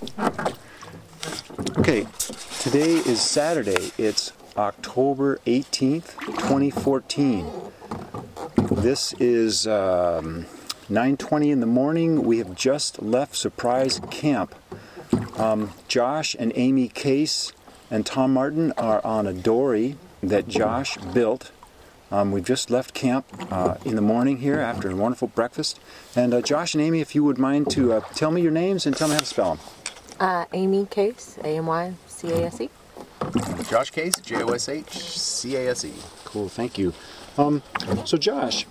Okay, today is Saturday. It's October 18th, 2014. This is 9:20 in the morning. We have just left Surprise Camp. Josh and Amy Case and Tom Martin are on a dory that Josh built. We've just left camp in the morning here after a wonderful breakfast. And Josh and Amy, if you would mind to tell me your names and tell me how to spell them. Amy Case, A-M-Y-C-A-S-E. Josh Case, J-O-S-H-C-A-S-E. Cool, thank you. So Josh,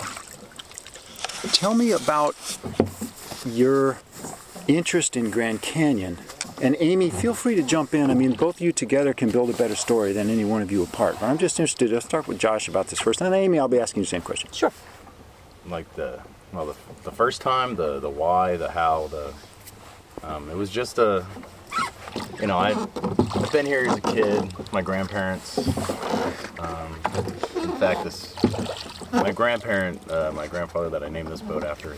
tell me about your interest in Grand Canyon. And Amy, feel free to jump in. I mean, both of you together can build a better story than any one of you apart. But I'm just interested. Let's start with Josh about this first. And Amy, I'll be asking you the same question. Sure. Like the first time, the why, the how, it was just I've been here as a kid, my grandparents. In fact, my grandfather that I named this boat after,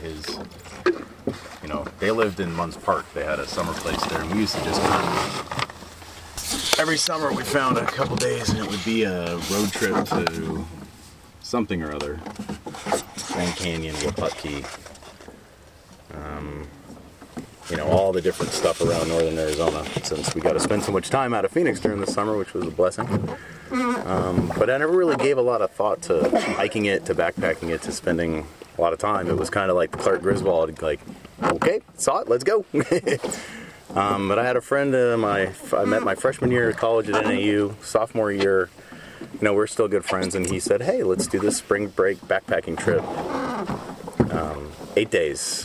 they lived in Munns Park. They had a summer place there, and we used to just every summer we found a couple days, and it would be a road trip to something or other, Grand Canyon, Waputke, all the different stuff around northern Arizona, since we got to spend so much time out of Phoenix during the summer, which was a blessing. But I never really gave a lot of thought to hiking it, to backpacking it, to spending a lot of time. It was kind of like the Clark Griswold, like, okay, saw it, let's go. But I had a friend I met my freshman year of college at NAU, sophomore year, we're still good friends, and he said, hey, let's do this spring break backpacking trip. 8 days,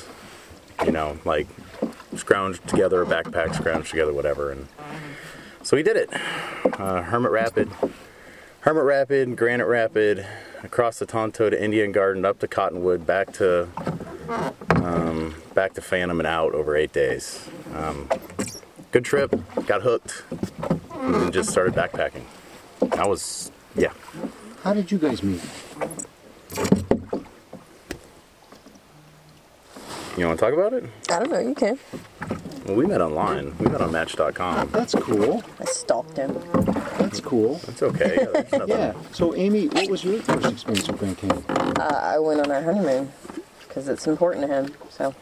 scrounge together a backpack, scrounge together whatever, and so we did it. Hermit Rapid, Granite Rapid, across the Tonto to Indian Garden, up to Cottonwood, back to Phantom and out over 8 days. Good trip, got hooked, and then just started backpacking. How did you guys meet? You want to talk about it? I don't know, you can. Well, we met online. We met on Match.com. That's cool. I stalked him. That's cool. It's okay. There's nothing. Yeah. So, Amy, what was your first experience with Grand Canyon? I went on our honeymoon because it's important to him.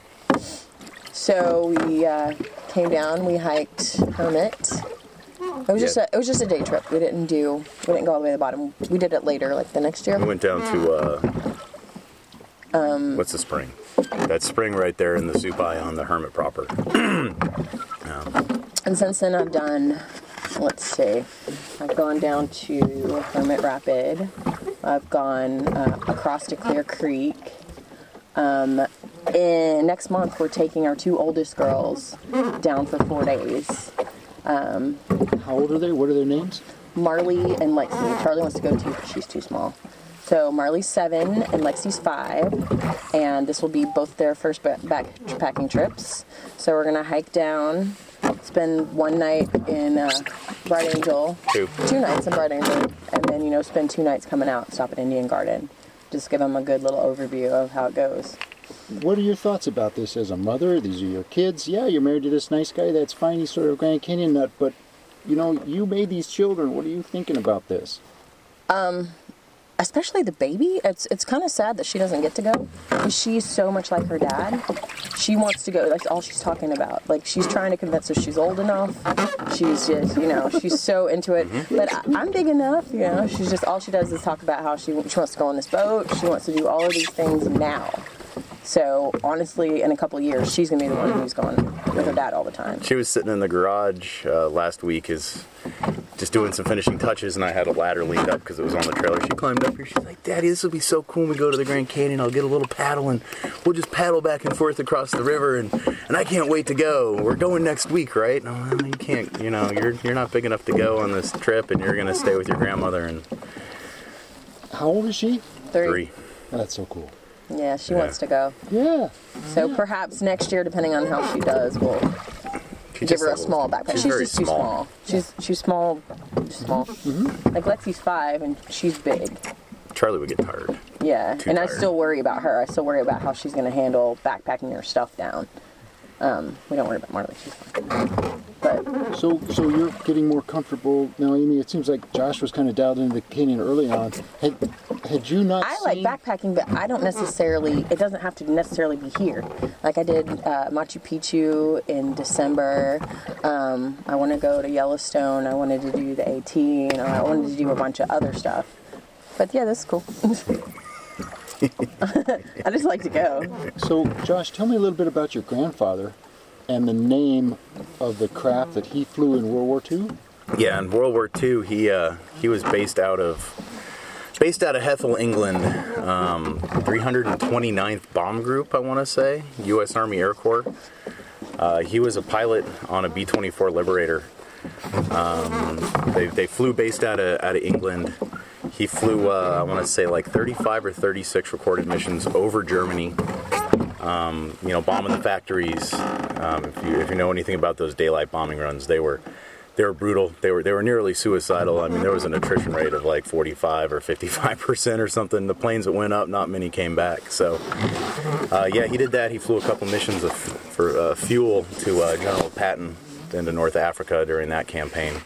So we came down. We hiked Hermit. It was just a day trip. We didn't go all the way to the bottom. We did it later, like the next year. We went down to what's the spring? That spring right there in the Supai on the Hermit proper. And since then I've done, I've gone down to Hermit Rapid. I've gone across to Clear Creek. And next month we're taking our two oldest girls down for 4 days. How old are they? What are their names? Marley and Lexi. Charlie wants to go too, but she's too small. So Marley's 7 and Lexi's 5, and this will be both their first backpacking trips. So we're gonna hike down, spend one night in Bright Angel, 2 nights in Bright Angel, and then spend 2 nights coming out, stop at Indian Garden. Just give them a good little overview of how it goes. What are your thoughts about this as a mother? These are your kids. Yeah, you're married to this nice guy. That's fine. He's sort of a Grand Canyon nut, but you made these children. What are you thinking about this? Especially the baby. It's kind of sad that she doesn't get to go. She's so much like her dad. She wants to go. That's all she's talking about. Like, she's trying to convince us she's old enough. She's just, she's so into it. But I'm big enough, She's just, all she does is talk about how she wants to go on this boat. She wants to do all of these things now. So, honestly, in a couple of years, she's going to be the one who's going with her dad all the time. She was sitting in the garage last week just doing some finishing touches, and I had a ladder leaned up because it was on the trailer. She climbed up here. She's like, Daddy, this will be so cool when we go to the Grand Canyon. I'll get a little paddle, and we'll just paddle back and forth across the river, and I can't wait to go. We're going next week, right? No, you can't. You're not big enough to go on this trip, and you're going to stay with your grandmother. And how old is she? 3. Oh, that's so cool. Yeah, she wants to go. Yeah. So perhaps next year, depending on how she does, we'll give her a small backpack. She's just too small. She's small. Mm-hmm. Like, Lexi's 5 and she's big. Charlie would get tired. Yeah, and I still worry about her. I still worry about how she's going to handle backpacking her stuff down. We don't worry about Marley. She's fine. But So you're getting more comfortable now, Amy. It seems like Josh was kind of dialed into the canyon early on. Had you not I like backpacking, but I don't necessarily, it doesn't have to necessarily be here. Like I did Machu Picchu in December. I want to go to Yellowstone. I wanted to do the AT. I wanted to do a bunch of other stuff. But yeah, this is cool. I just like to go. So, Josh, tell me a little bit about your grandfather and the name of the craft that he flew in World War II. Yeah, in World War II, he was based out of Hethel, England, 329th Bomb Group, I want to say, U.S. Army Air Corps. He was a pilot on a B-24 Liberator. They flew based out of England. He flew, I want to say, like 35 or 36 recorded missions over Germany. Bombing the factories. If you know anything about those daylight bombing runs, they were brutal. They were nearly suicidal. I mean, there was an attrition rate of like 45 or 55% or something. The planes that went up, not many came back. So, he did that. He flew a couple missions for fuel to General Patton into North Africa during that campaign.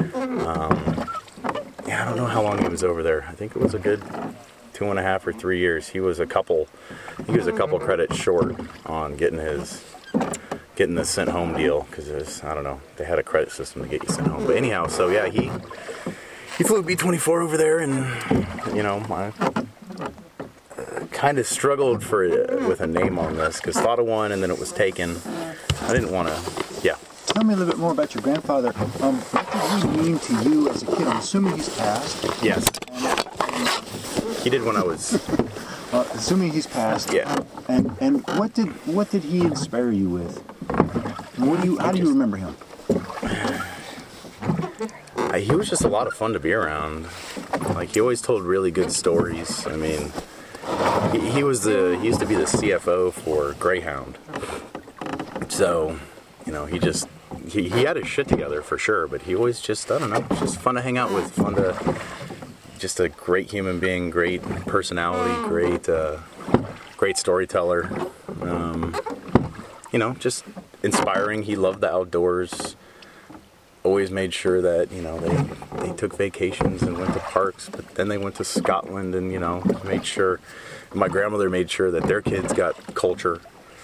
I don't know how long he was over there. I think it was a good 2.5 or 3 years. He was a couple credits short on getting the sent home deal because they had a credit system to get you sent home. But anyhow, so yeah, he flew B-24 over there, and I kind of struggled with a name on this because thought of one and then it was taken. I didn't want to. Yeah. Tell me a little bit more about your grandfather. What did he mean to you as a kid? I'm assuming he's passed. Yes. He did when I was. Assuming he's passed. Yeah. And what did he inspire you with? How do you remember him? He was just a lot of fun to be around. Like he always told really good stories. I mean, he used to be the CFO for Greyhound. So, he had his shit together for sure, but he always just just fun to hang out with, just a great human being, great personality, great storyteller. Just inspiring. He loved the outdoors. Always made sure that, they took vacations and went to parks, but then they went to Scotland and, made sure, my grandmother made sure that their kids got culture.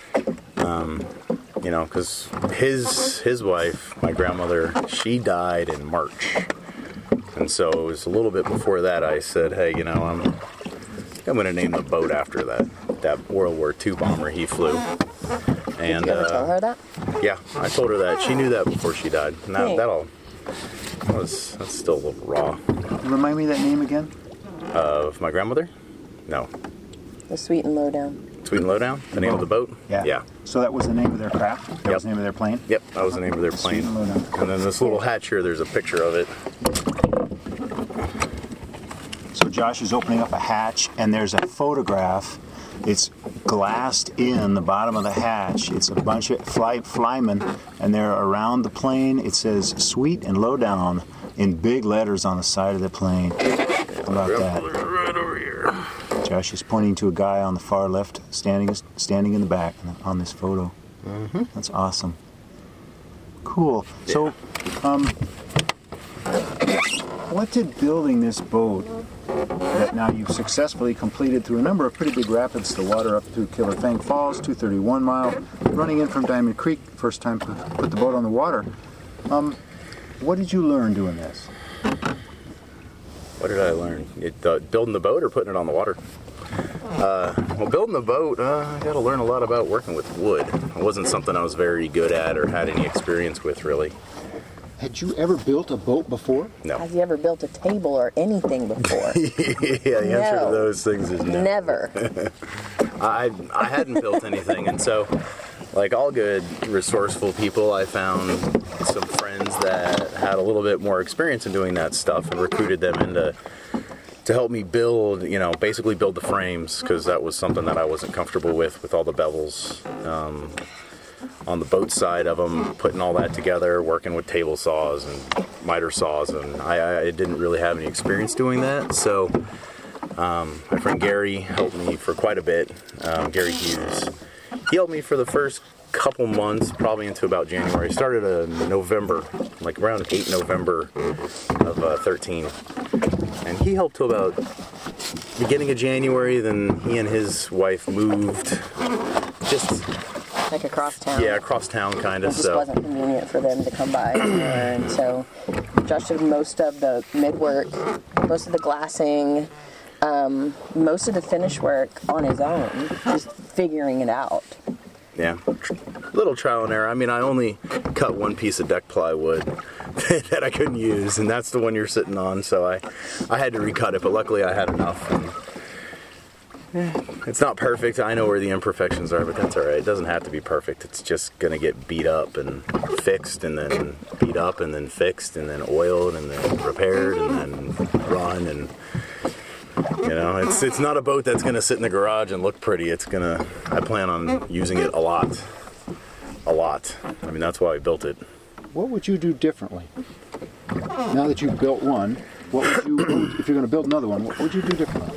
Because his wife, my grandmother, she died in March. And so it was a little bit before that I said, hey, I'm going to name the boat after that World War II bomber he flew. And, did you ever tell her that? Yeah, I told her that. She knew that before she died. Now that's still a little raw. Remind me that name again? Of my grandmother? No. The Sweet and Lowdown. Sweet and Lowdown? The name of the boat? Yeah. Yeah. So that was the name of their craft? That was the name of their plane? Yep, that was the name of their plane. Sweet and Lowdown. And then this little hatch here, there's a picture of it. So Josh is opening up a hatch, and there's a photograph. It's glassed in the bottom of the hatch. It's a bunch of flymen, and they're around the plane. It says "Sweet and Lowdown" in big letters on the side of the plane. How about that? Right over here. Josh is pointing to a guy on the far left, standing in the back on this photo. Mm-hmm. That's awesome. Cool. Yeah. So, what did building this boat that now you've successfully completed through a number of pretty big rapids, the water up through Killer Fang Falls, 231 Mile, running in from Diamond Creek, first time to put the boat on the water. What did you learn doing this? What did I learn? Building the boat or putting it on the water? Well, building the boat, I got to learn a lot about working with wood. It wasn't something I was very good at or had any experience with, really. Had you ever built a boat before? No. Has he ever built a table or anything before? Yeah, the answer to those things is no. Never. I hadn't built anything, and so, like all good, resourceful people, I found some friends that had a little bit more experience in doing that stuff and recruited them in to help me build, basically build the frames, because that was something that I wasn't comfortable with all the bevels. On the boat side of them, putting all that together, working with table saws and miter saws, and I didn't really have any experience doing that. So my friend Gary helped me for quite a bit. Gary Hughes, he helped me for the first couple months, probably into about January. Started in November, like around 8 November of 13. And he helped till about beginning of January. Then he and his wife moved just like across town. Yeah, across town kind of. It just wasn't convenient for them to come by anymore. And so Josh did most of the mid work, most of the glassing, most of the finish work on his own, just figuring it out. Yeah, little trial and error. I mean, I only cut one piece of deck plywood that I couldn't use, and that's the one you're sitting on, so I had to recut it, but luckily I had enough. And it's not perfect. I know where the imperfections are, but that's all right. It doesn't have to be perfect. It's just going to get beat up and fixed, and then beat up and then fixed, and then oiled, and then repaired, and then run, and you know, it's not a boat that's going to sit in the garage and look pretty. I plan on using it a lot. I mean, that's why I built it. What would you do differently? Now that you've built one, if you're going to build another one, what would you do differently?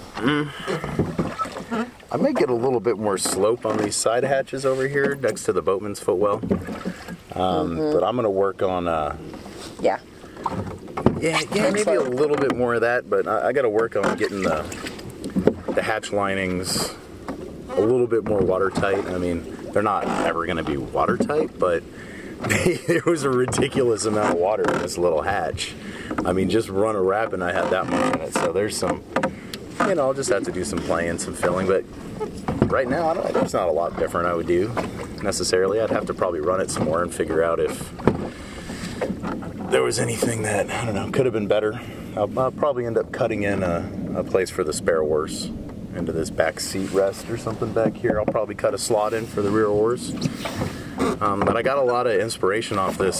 I may get a little bit more slope on these side hatches over here next to the boatman's footwell. But I'm going to work on... Yeah, maybe a little bit more of that, but I got to work on getting the hatch linings a little bit more watertight. I mean, they're not ever going to be watertight, but there was a ridiculous amount of water in this little hatch. I mean, just run a wrap and I had that much in it, so there's some, I'll just have to do some playing, some filling, but right now, there's not a lot different I would do, necessarily. I'd have to probably run it some more and figure out if there was anything that, I don't know, could have been better. I'll probably end up cutting in a place for the spare oars into this back seat rest or something back here. I'll probably cut a slot in for the rear oars. But I got a lot of inspiration off Brad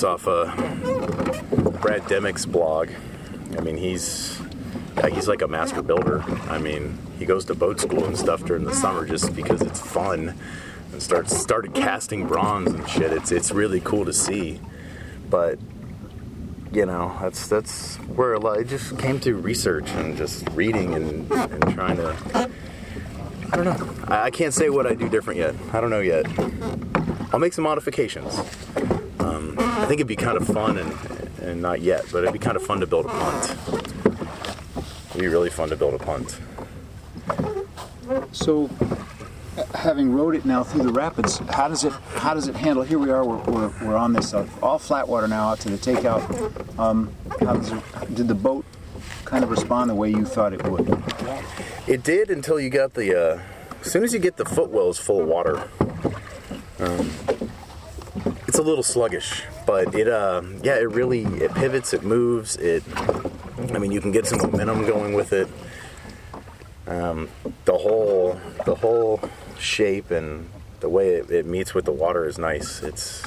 Demick's blog. I mean, he's like a master builder. I mean, he goes to boat school and stuff during the summer just because it's fun, and started casting bronze and shit. It's really cool to see. But that's where it just came to research and just reading and trying to. I don't know. I can't say what I do different yet. I don't know yet. I'll make some modifications. I think it'd be kind of fun, and not yet, but it'd be kind of fun to build a punt. It'd be really fun to build a punt. So, having rode it now through the rapids, how does it handle? Here we are. We're on this all flat water now out to the takeout. Did the boat kind of respond the way you thought it would? It did until you got as soon as you get the footwells full of water. It's a little sluggish, but it pivots, it moves, you can get some momentum going with it. The whole shape and the way it meets with the water is nice.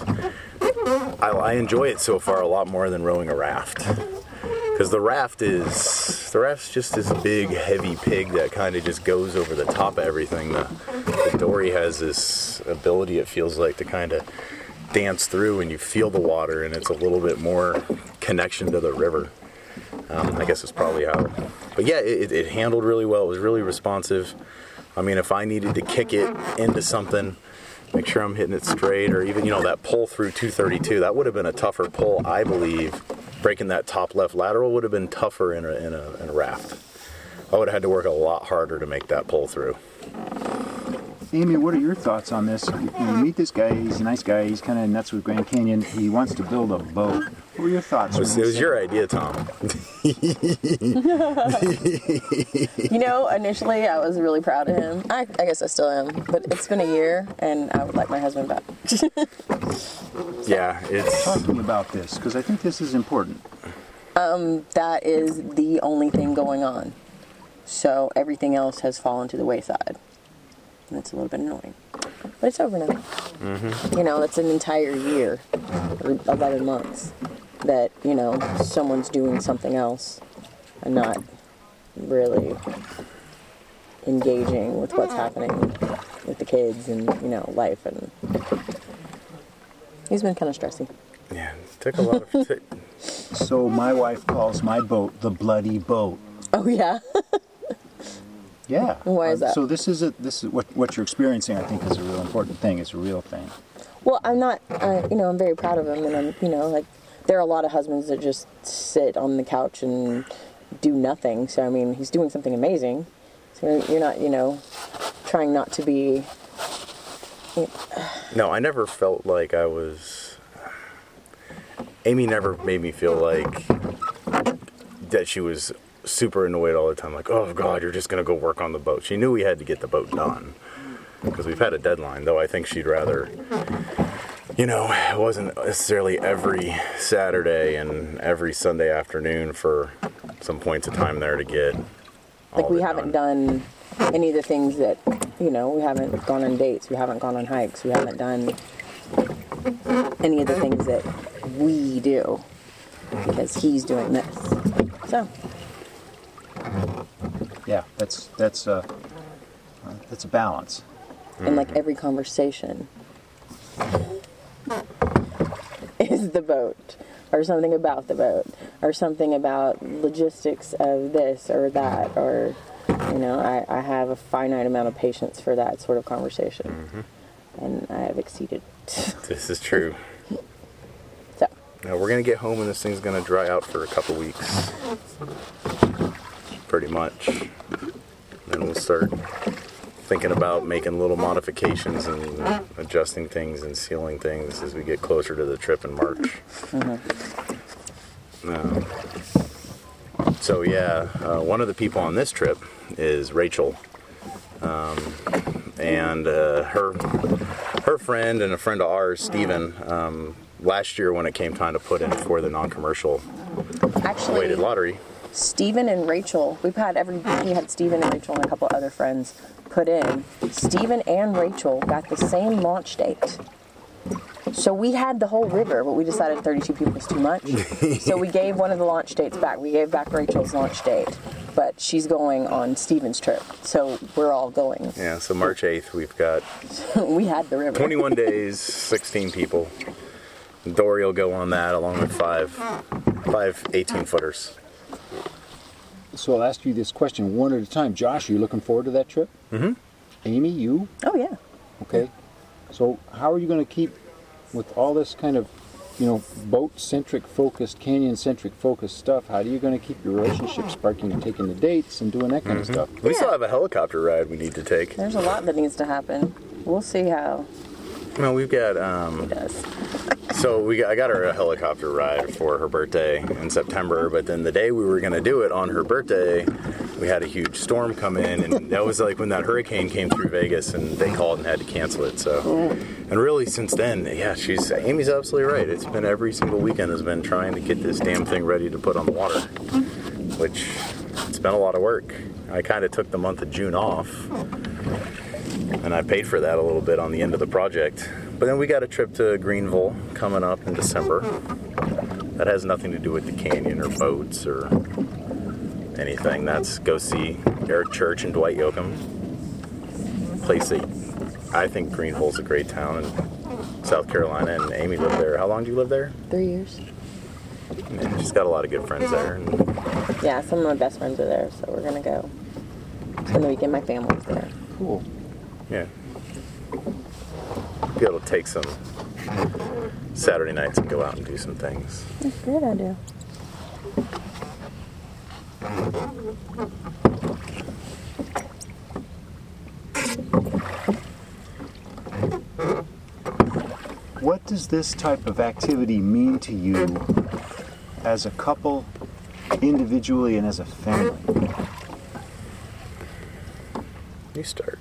I enjoy it so far a lot more than rowing a raft, because the raft's just this big heavy pig that kind of just goes over the top of everything. The dory has this ability, it feels like, to kind of dance through and you feel the water, and it's a little bit more connection to the river. I guess it's probably how. But yeah, it handled really well. It was really responsive. I mean, if I needed to kick it into something, make sure I'm hitting it straight, or even, that pull through 232, that would have been a tougher pull, I believe. Breaking that top left lateral would have been tougher in a raft. I would have had to work a lot harder to make that pull through. Amy, what are your thoughts on this? You meet this guy, he's a nice guy, he's kind of nuts with Grand Canyon, he wants to build a boat. What were your thoughts? It was your idea, Tom. Initially I was really proud of him. I guess I still am, but it's been a year and I would like my husband back. Yeah, it's... Talking about this, because I think this is important. That is the only thing going on. So everything else has fallen to the wayside. And it's a little bit annoying. But it's over now. Mm-hmm. It's an entire year, or 11 months, that, someone's doing something else and not really engaging with what's happening with the kids and, life. And he's been kind of stressy. Yeah, it took a lot of... So my wife calls my boat the bloody boat. Oh, yeah? Yeah. Why is that? So this is what you're experiencing, I think, is a real important thing. It's a real thing. Well, I'm not, I'm very proud of him, and I'm, there are a lot of husbands that just sit on the couch and do nothing. So, I mean, he's doing something amazing. So you're not, trying not to be. No, I never felt like I was. Amy never made me feel like that she was super annoyed all the time. Like, oh God, you're just gonna go work on the boat. She knew we had to get the boat done because we've had a deadline. Though I think she'd rather, it wasn't necessarily every Saturday and every Sunday afternoon for some points of time there to get. Like we haven't done any of the things that, we haven't gone on dates, we haven't gone on hikes, we haven't done any of the things that we do because he's doing this. So. Yeah, that's a balance. And like every conversation is the boat, or something about the boat, or something about logistics of this or that, or I have a finite amount of patience for that sort of conversation, and I have exceeded. This is true. So now we're gonna get home and this thing's gonna dry out for a couple weeks, pretty much. Then we'll start thinking about making little modifications and adjusting things and sealing things as we get closer to the trip in March. So yeah, one of the people on this trip is Rachel, and her friend and a friend of ours, Steven, last year when it came time to put in for the non-commercial weighted lottery. Stephen and Rachel, we had Stephen and Rachel and a couple other friends put in. Stephen and Rachel got the same launch date. So we had the whole river, but we decided 32 people was too much. So we gave one of the launch dates back. We gave back Rachel's launch date, but she's going on Stephen's trip. So we're all going. Yeah, so March 8th, we've got we had the river. 21 days, 16 people. Dory will go on that along with five 18-footers. So I'll ask you this question one at a time. Josh, are you looking forward to that trip? Mm-hmm. Amy, you? Oh, yeah. Okay. So how are you going to keep, with all this kind of, boat-centric focused, canyon-centric focused stuff, how are you going to keep your relationship sparking and taking the dates and doing that kind of stuff? We still have a helicopter ride we need to take. There's a lot that needs to happen. We'll see how Well, we've got, he does. so I got her a helicopter ride for her birthday in September, but then the day we were going to do it on her birthday, we had a huge storm come in, and that was like when that hurricane came through Vegas, and they called and had to cancel it. So, and really since then, yeah, Amy's absolutely right. It's been every single weekend has been trying to get this damn thing ready to put on the water, which it's been a lot of work. I kind of took the month of June off, and I paid for that a little bit on the end of the project. But then we got a trip to Greenville coming up in December. That has nothing to do with the canyon or boats or anything. That's go see Eric Church and Dwight Yoakam. Place that I think Greenville's a great town in South Carolina, and Amy lived there. How long do you live there? 3 years. Yeah, she's got a lot of good friends there. And Yeah, some of my best friends are there, so we're going to go spend the weekend. My family's there. Cool. yeah. Be able to take some Saturday nights and go out and do some things. That's a good idea. What does this type of activity mean to you as a couple, individually, and as a family? You start.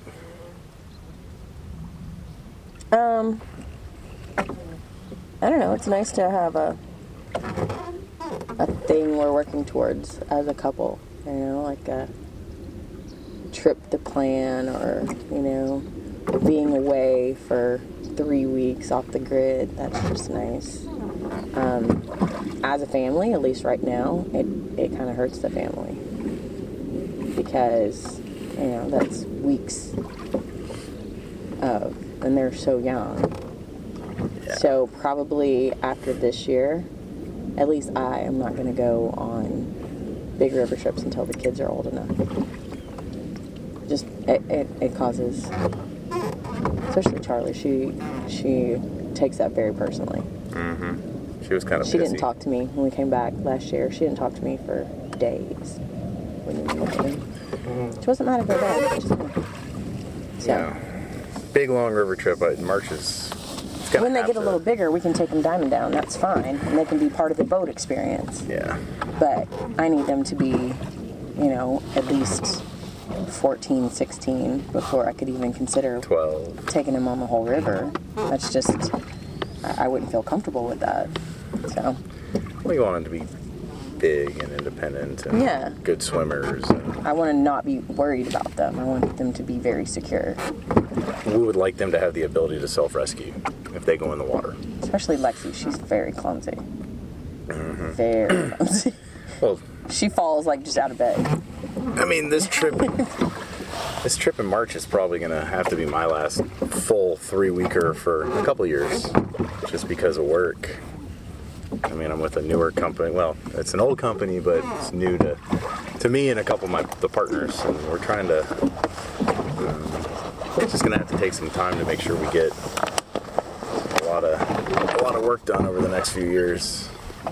I don't know. It's nice to have a thing we're working towards as a couple. Like a trip to plan, or being away for 3 weeks off the grid. That's just nice. As a family, at least right now, it kind of hurts the family because that's weeks of, and they're so young. Yeah. So probably after this year, at least I am not going to go on big river trips until the kids are old enough. Just it causes, especially Charlie. She takes that very personally. She was kind of She didn't talk to me when we came back last year. She didn't talk to me for days. She wasn't mad at her dad. So. Yeah. Big long river trip. March is... When they get a little bigger, we can take them diamond down. That's fine. And they can be part of the boat experience. Yeah. But I need them to be, at least 14, 16 before I could even consider 12. taking them on the whole river. That's just, I wouldn't feel comfortable with that. So. We want them to be big and independent and good swimmers. And I want to not be worried about them. I want them to be very secure. we would like them to have the ability to self-rescue if they go in the water. Especially Lexi. She's very clumsy. Very clumsy. Well, she falls like just out of bed. I mean, this trip in March is probably going to have to be my last full 3-weeker for a couple years, just because of work. I mean, I'm with a newer company. Well, it's an old company, but it's new to me and a couple of the partners, and we're trying to. It's just going to have to take some time to make sure we get a lot of work done over the next few years.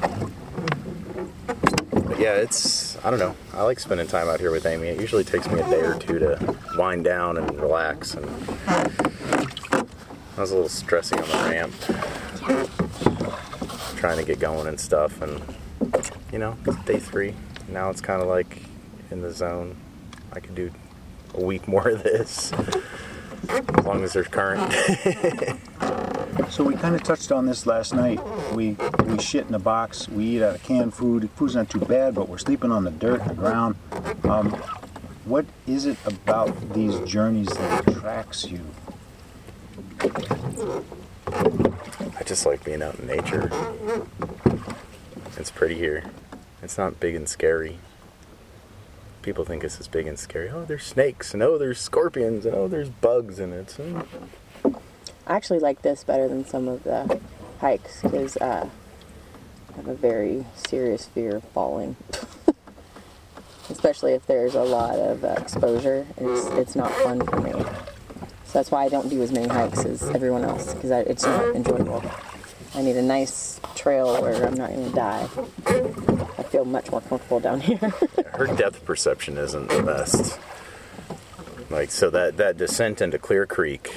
But yeah, I don't know. I like spending time out here with Amy. It usually takes me a day or two to wind down and relax. And I was a little stressing on the ramp, trying to get going and stuff. And, day 3. Now it's kind of like in the zone. I could do a week more of this, as long as there's current. So we kind of touched on this last night. We shit in a box. We eat out of canned food. Food's not too bad, but we're sleeping on the dirt and the ground. What is it about these journeys that attracts you? I just like being out in nature. It's pretty here. It's not big and scary. People think this is big and scary. Oh, there's snakes, and oh, there's scorpions, and oh, there's bugs, and it's... I actually like this better than some of the hikes because I have a very serious fear of falling. Especially if there's a lot of exposure. It's not fun for me. So that's why I don't do as many hikes as everyone else, because it's not enjoyable. I need a nice trail where I'm not going to die. I feel much more comfortable down here. Her depth perception isn't the best. So that descent into Clear Creek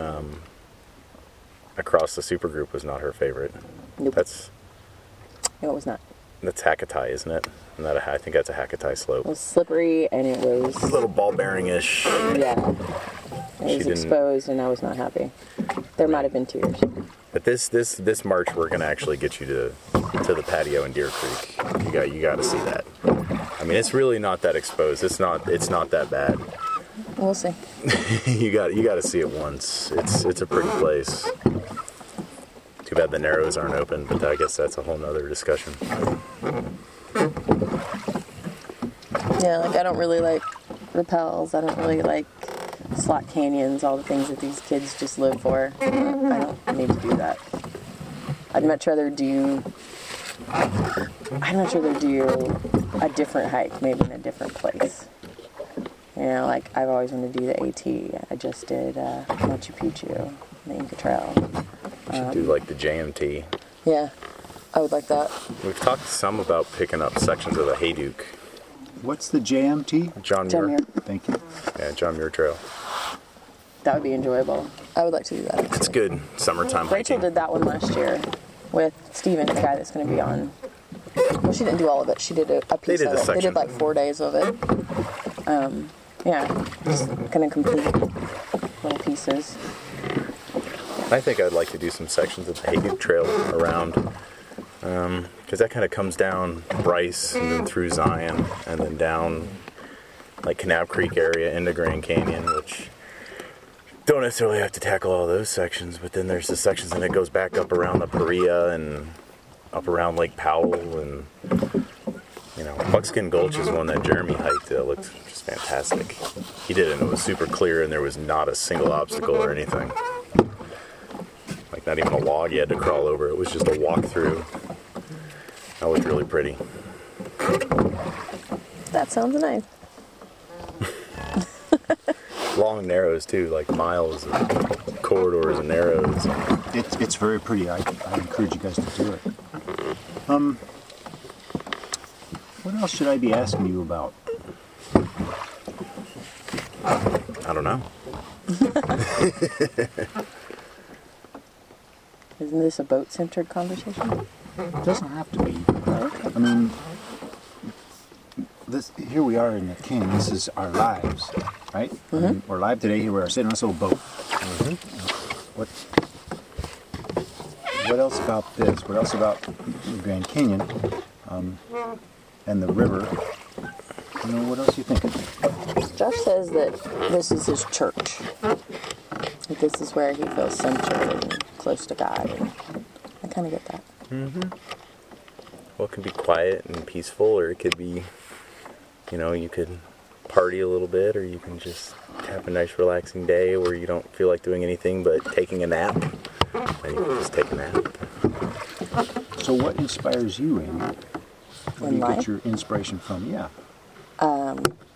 across the supergroup was not her favorite. Nope. No, it was not. That's Hakatai, isn't it? I think that's a Hakatai slope. It was slippery and it was... A little ball bearing-ish. Yeah. It was exposed and I was not happy. There might have been tears. But this March, we're going to actually get you to the patio in Deer Creek. You got to see that. I mean, it's really not that exposed. It's not that bad. We'll see. you got to see it once. It's a pretty place. Too bad the Narrows aren't open, but I guess that's a whole nother discussion. Yeah, I don't really like rappels. I don't really like slot canyons, all the things that these kids just live for. I don't need to do that. I'd much rather do a different hike, maybe in a different place. I've always wanted to do the AT. I just did Machu Picchu, the Inca Trail. You should do the JMT. Yeah, I would like that. We've talked some about picking up sections of the Hayduke. What's the JMT? John Muir. Thank you. Yeah, John Muir Trail. That would be enjoyable. I would like to do that. It's good summertime hiking. Rachel did that one last year with Steven, the guy that's going to be on. Well, she didn't do all of it. She did a piece of it. They did 4 days of it. Just kind of complete little pieces. I think I'd like to do some sections of the Hayduke Trail around, because that kind of comes down Bryce and then through Zion and then down Kanab Creek area into Grand Canyon, which don't necessarily have to tackle all those sections, but then there's the sections and it goes back up around the Paria and up around Lake Powell, and Buckskin Gulch is one that Jeremy hiked that looked just fantastic. He did it and it was super clear and there was not a single obstacle or anything. Not even a log you had to crawl over. It was just a walkthrough. That looked really pretty. That sounds nice. Long narrows too, miles of corridors and narrows. It's very pretty. I encourage you guys to do it. What else should I be asking you about? I don't know. Isn't this a boat-centered conversation? It doesn't have to be. Okay. I mean, here we are in the King. This is our lives, right? I mean, we're live today. Here we are sitting on this little boat. What else about this? What else about the Grand Canyon and the river? You know, what else are you thinking? Josh says that this is his church. That this is where he feels centered and close to God. And I kind of get that. Well, it can be quiet and peaceful, or it could be, you know, you could party a little bit, or you can just have a nice relaxing day where you don't feel like doing anything but taking a nap. And you can just take a nap. So what inspires you, Amy? Where do you get your inspiration from? Yeah. A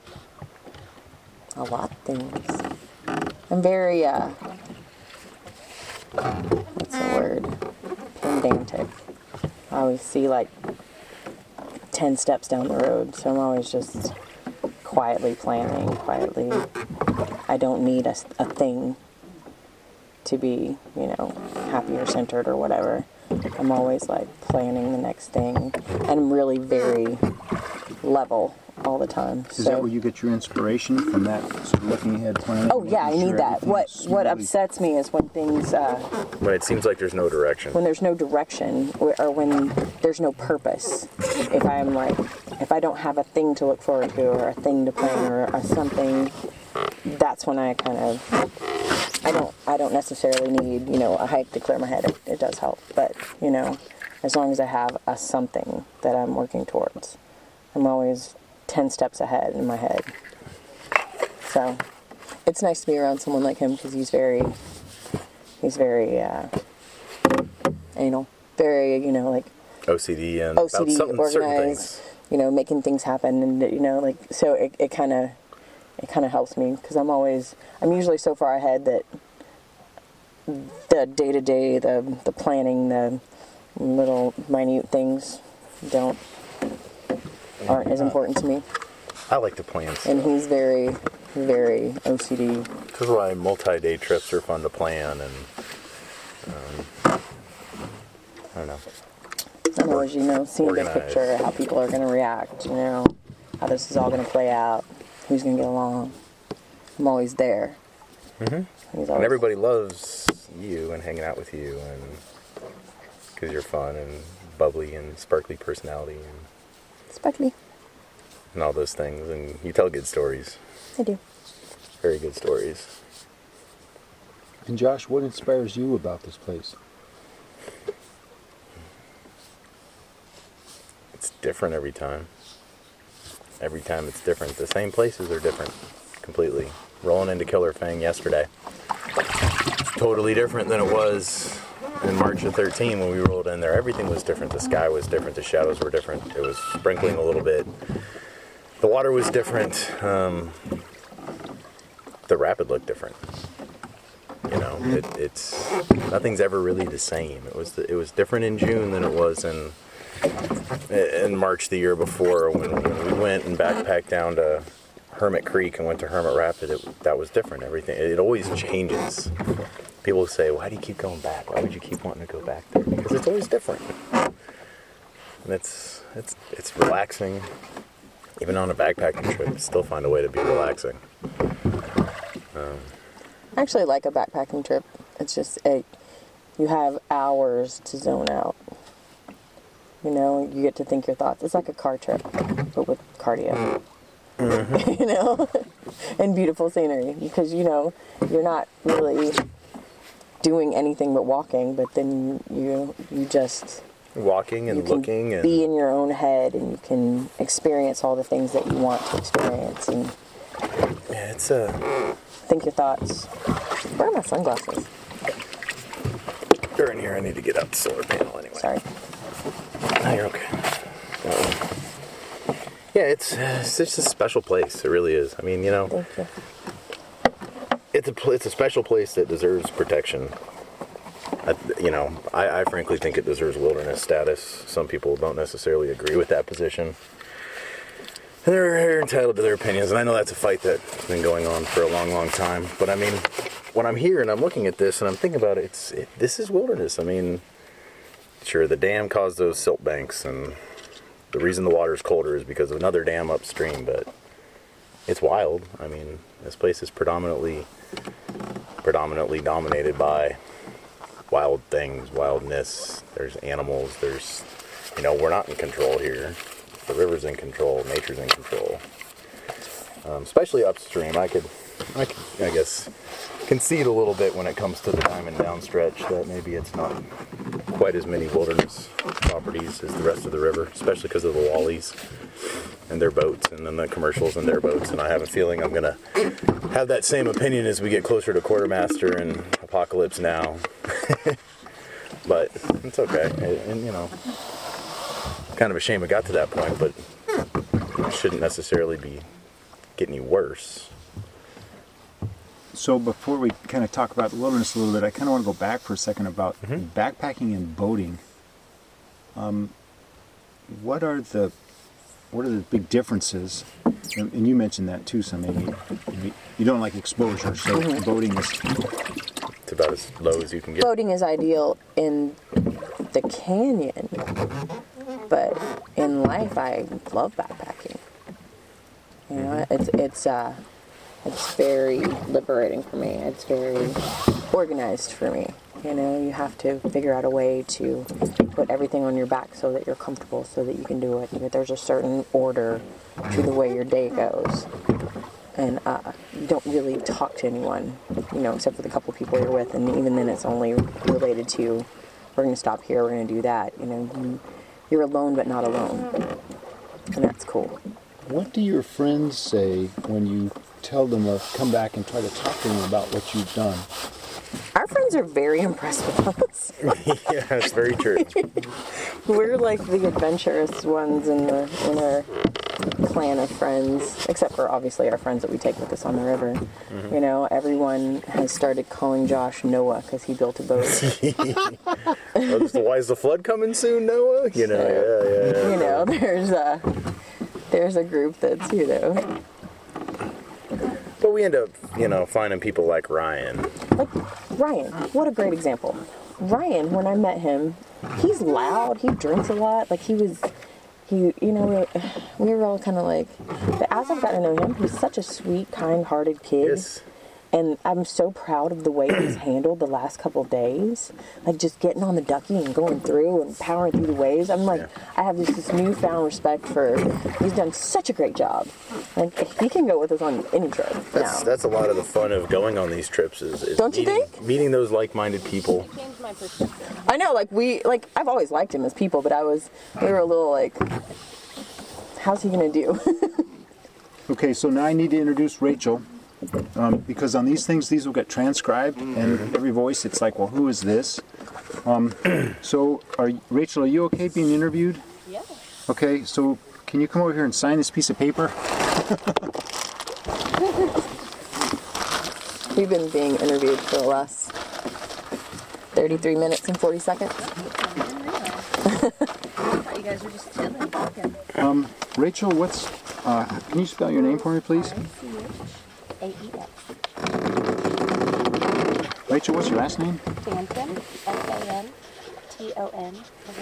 lot of things. I'm very, what's the word? Pedantic. I always see like 10 steps down the road, so I'm always just quietly planning, I don't need a thing to be, you know, happy or centered or whatever. I'm always like planning the next thing, and I'm really very level all the time. Is that where you get your inspiration from, that sort of looking ahead planning? Oh yeah, I need that. What upsets me is when things When it seems like there's no direction. when there's no direction, or when there's no purpose. If I don't have a thing to look forward to, or a thing to plan, or something, that's when I kind of, I don't necessarily need, you know, a hike to clear my head. It does help, but you know, as long as I have a something that I'm working towards, I'm always 10 steps ahead in my head. So it's nice to be around someone like him, because he's very anal, very, you know, like OCD and OCD, about certain organized, things. you know, making things happen, and you know, like, so it kind of helps me, because I'm usually so far ahead that the day-to-day, the planning, the little minute things aren't as important to me. I like to plan stuff. And he's very, very OCD. This is why multi-day trips are fun to plan, and I don't know. I'm always, you know, seeing the Organized. picture, how people are going to react, you know, how this is all going to play out, who's going to get along. I'm always there. And everybody loves you and hanging out with you, and because you're fun and bubbly and sparkly personality and all those things, and you tell good stories. I do. Very good stories. And Josh, what inspires you about this place? It's different every time. Every time it's different. The same places are different completely. Rolling into Killer Fang yesterday, totally different than it was in March of 13 when we rolled in there. Everything was different. The sky was different. The shadows were different. It was sprinkling a little bit. The water was different. The rapid looked different. You know, it's nothing's ever really the same. It was different in June than it was in March the year before, when we went and backpacked down to Hermit Creek and went to Hermit Rapid. That was different. Everything, it always changes. People say, why do you keep going back? Why would you keep wanting to go back there? Because it's always different. And it's relaxing. Even on a backpacking trip, still find a way to be relaxing. I actually like a backpacking trip. It's just you have hours to zone out. You know, you get to think your thoughts. It's like a car trip, but with cardio. You know, and beautiful scenery, because you know you're not really doing anything but walking, but then you just Walking and looking and be in your own head, and you can experience all the things that you want to experience, and yeah, it's think your thoughts. Where are my sunglasses? they're in here. I need to get out the solar panel anyway. Sorry. No, you're okay. Yeah, it's just a special place. It really is. I mean, you know, Thank you. it's a special place that deserves protection. I frankly think it deserves wilderness status. Some people don't necessarily agree with that position. And they're entitled to their opinions, and I know that's a fight that's been going on for a long, long time. But I mean, when I'm here and I'm looking at this and I'm thinking about it, this is wilderness. I mean, sure, the dam caused those silt banks, and the reason the water's colder is because of another dam upstream, but it's wild. I mean, this place is predominantly dominated by wild things, wildness. There's animals. We're not in control here. The river's in control. Nature's in control. Especially upstream. I guess, concede a little bit when it comes to the Diamond Down stretch that maybe it's not quite as many wilderness properties as the rest of the river, especially because of the Wallies and their boats, and then the commercials and their boats. And I have a feeling I'm going to have that same opinion as we get closer to Quartermaster and Apocalypse Now. But it's okay. And kind of a shame it got to that point, but it shouldn't necessarily be getting any worse. So before we kind of talk about the wilderness a little bit, I kind of want to go back for a second about backpacking and boating. What are the big differences? And you mentioned that too, so maybe you don't like exposure, so boating is... It's about as low as you can get. Boating is ideal in the canyon, but in life, I love backpacking. It's very liberating for me. It's very organized for me. You have to figure out a way to put everything on your back so that you're comfortable, so that you can do it. There's a certain order to the way your day goes. And you don't really talk to anyone, except for the couple people you're with. And even then, it's only related to, we're going to stop here, we're going to do that. You're alone, but not alone. And that's cool. What do your friends say when you tell them or come back and try to talk to them about what you've done? Our friends are very impressed with us. Yeah, that's very true. We're like the adventurous ones in our clan of friends, except for obviously our friends that we take with us on the river. Everyone has started calling Josh Noah because he built a boat. Why is the flood coming soon, Noah? Yeah. There's a group that's, But we end up, finding people like Ryan. Like Ryan, what a great example. Ryan, when I met him, he's loud, he drinks a lot, we were all kind of like, but as I've gotten to know him, he's such a sweet, kind-hearted kid. Yes. And I'm so proud of the way he's handled the last couple of days. Like, just getting on the ducky and going through and powering through the waves. I'm like, I have this newfound respect for, he's done such a great job. Like, he can go with us on any trip now. That's a lot of the fun of going on these trips is Don't you think? Meeting those like-minded people. I know, I've always liked him as people, but we were a little like, how's he going to do? Okay, so now I need to introduce Rachel. Because on these things, these will get transcribed, and every voice, it's like, well, who is this? So, Rachel, are you okay being interviewed? Yeah. Okay, so can you come over here and sign this piece of paper? We've been being interviewed for the last 33 minutes and 40 seconds. I thought you guys were just chilling, talking. Rachel, can you spell your name for me, please? AEX. Rachel, what's your last name? Fanton, Fanton.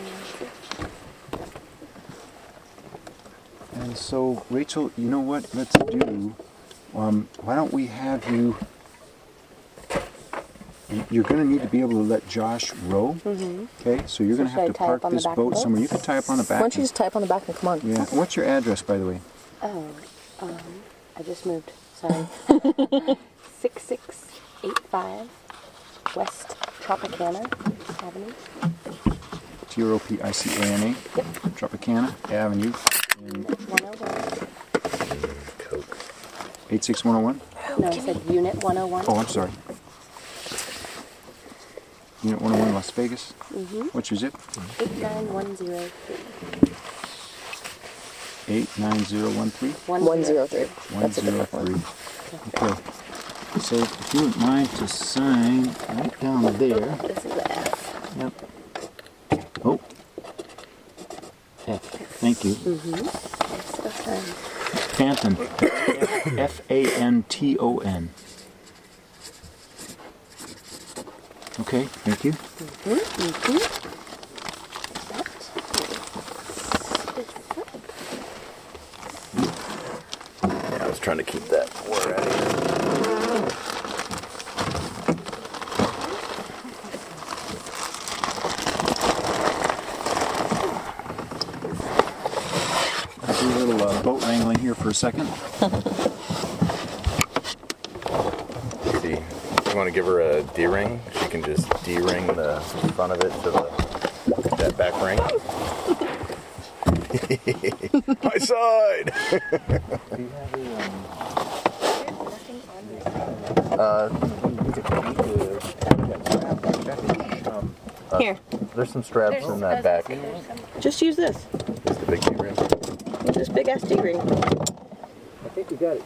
And so, Rachel, you know what? Let's do. Why don't we have you? You're going to need to be able to let Josh row. Okay, so you're going to have to park this boat somewhere. You can tie up on the back. Why don't you just tie up on the back and come on? Yeah. What's your address, by the way? Oh, I just moved. Sorry. 6685 West Tropicana Avenue. Tropicana. Yep. Tropicana Avenue. Unit 101. Coke. 86101? No, I said Unit 101. Oh, I'm sorry. Unit 101, Las Vegas. What's your zip? 89103. 89013? 103. That's a different 103. one. Okay. So if you wouldn't mind to sign right down there. This is the F. Yep. Oh. F. Thank you. It's the fun. Fanton. Fanton. Okay, thank you. Yeah, I was trying to keep that word out of here. I'll do a little boat wrangling here for a second. See, if you want to give her a D-ring, she can just D-ring the front of it to that back ring. My side! Here, There's some straps in that back. just use this. Just the big D-ring. This big ass D-ring. I think we got it,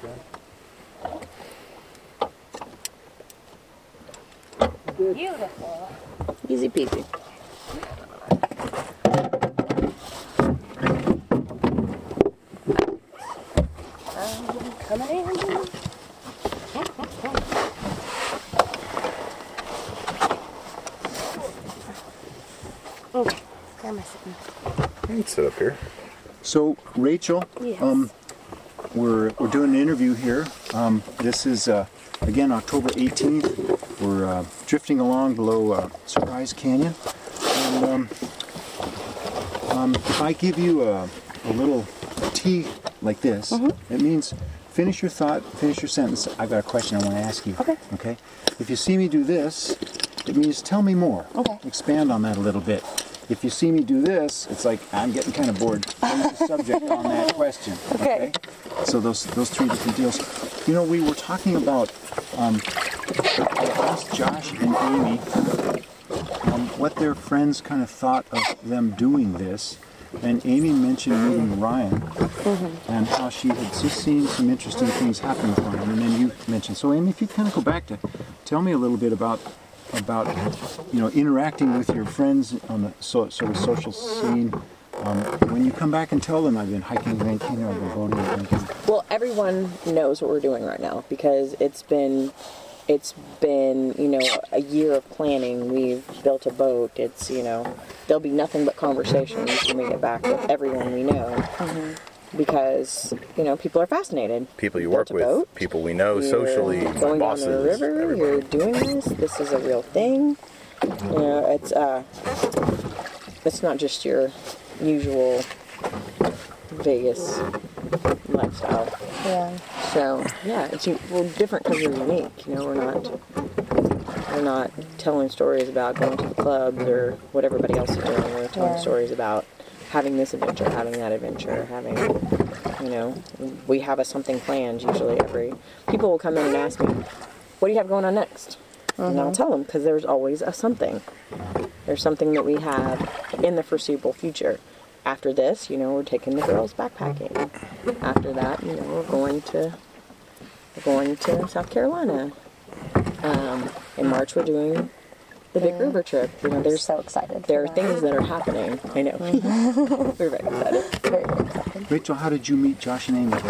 John. Beautiful. Easy peasy. Coming in. Okay, where am I sitting? You can sit up here. So, Rachel, Yes. we're doing an interview here. This is, again, October 18th. We're drifting along below Surprise Canyon. And if I give you a little T like this, it means finish your thought, finish your sentence. I've got a question I want to ask you. Okay. Okay? If you see me do this, it means tell me more. Okay. Expand on that a little bit. If you see me do this, it's like I'm getting kind of bored. Change the subject on that question. Okay. So those three different deals. You know, we were talking about I asked Josh and Amy what their friends kind of thought of them doing this, and Amy mentioned meeting Ryan and how she had just seen some interesting things happen with Ryan, and then you mentioned. So Amy, if you kind of go back to tell me a little bit about interacting with your friends on the sort of social scene. When you come back and tell them I've been hiking Grand Canyon, I've been boating at Grand Canyon. Well, everyone knows what we're doing right now because it's been a year of planning. We've built a boat. It's there'll be nothing but conversations when we get back with everyone we know. Because people are fascinated. People you Built work a with, boat. people we know You're socially, going bosses, down the river. everybody. You're doing this. This is a real thing. It's not just your usual Vegas lifestyle. Yeah. So yeah, we're different because we're unique. We're not telling stories about going to the clubs or what everybody else is doing. We're telling stories about having this adventure, having that adventure, we have something planned usually. People will come in and ask me, what do you have going on next? And I'll tell them because there's always a something. There's something that we have in the foreseeable future. After this, we're taking the girls backpacking. After that, we're going to South Carolina. In March, we're doing the Big River trip. There's so excited. There are things that are happening. I know. We're very excited. Very, very excited. Rachel, how did you meet Josh and Amy?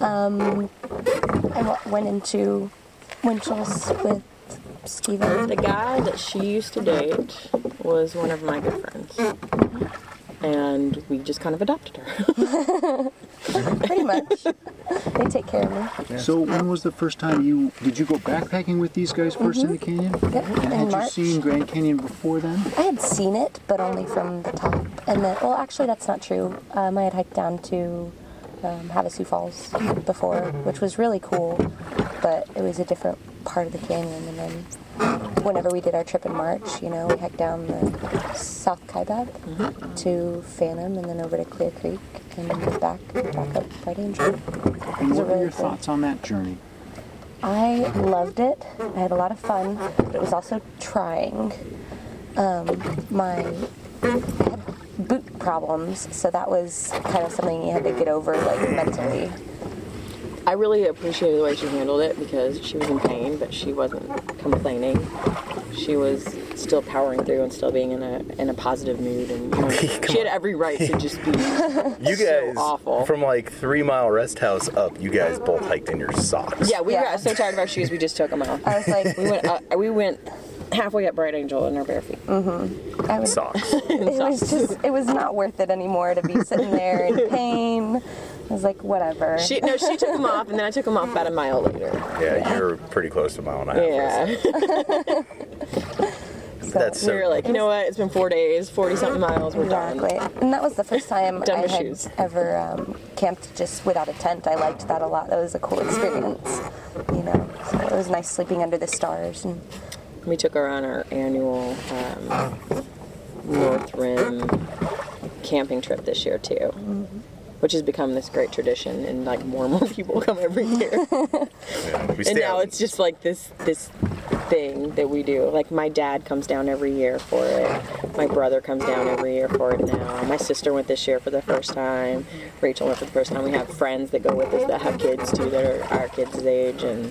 I went into Winchell's with Steven. The guy that she used to date was one of my good friends. And we just kind of adopted her. Pretty much. They take care of me. Yeah. So when was the first time did you go backpacking with these guys first in the canyon? Yep, And in had March. you seen Grand Canyon before then? I had seen it, but only from the top. And then, well, actually, that's not true. I had hiked down to Havasu Falls before, which was really cool, but it was a different part of the canyon. And then whenever we did our trip in March, we hiked down the South Kaibab to Phantom and then over to Clear Creek and then back up Friday and June. And what were your thoughts on that journey? I loved it. I had a lot of fun, but it was also trying. I had boot problems, so that was kind of something you had to get over, like, mentally. I really appreciated the way she handled it because she was in pain, but she wasn't complaining. She was still powering through and still being in a positive mood, and she had every right to just be You so guys, awful. from like 3 Mile Rest House up, you guys both hiked in your socks. Yeah, we got so tired of our shoes, we just took them off. I was like, We went halfway up Bright Angel in our bare feet. I was, Socks. it was not worth it anymore to be sitting there in pain. I was like, whatever. She took them off, and then I took them off about a mile later. Yeah, you're pretty close to a mile and a half. Yeah. That's so We were like, you know what? It's been 4 days, 40-something miles. We're done. Exactly. And that was the first time Done I with had shoes. ever camped just without a tent. I liked that a lot. That was a cool experience, you know. So it was nice sleeping under the stars. And We took her on our annual North Rim camping trip this year too, which has become this great tradition, and like more and more people come every year. Yeah, we And stay now out- it's just like this thing that we do. Like my dad comes down every year for it. My brother comes down every year for it now. My sister went this year for the first time. Rachel went for the first time. We have friends that go with us that have kids too, that are our kids' age, and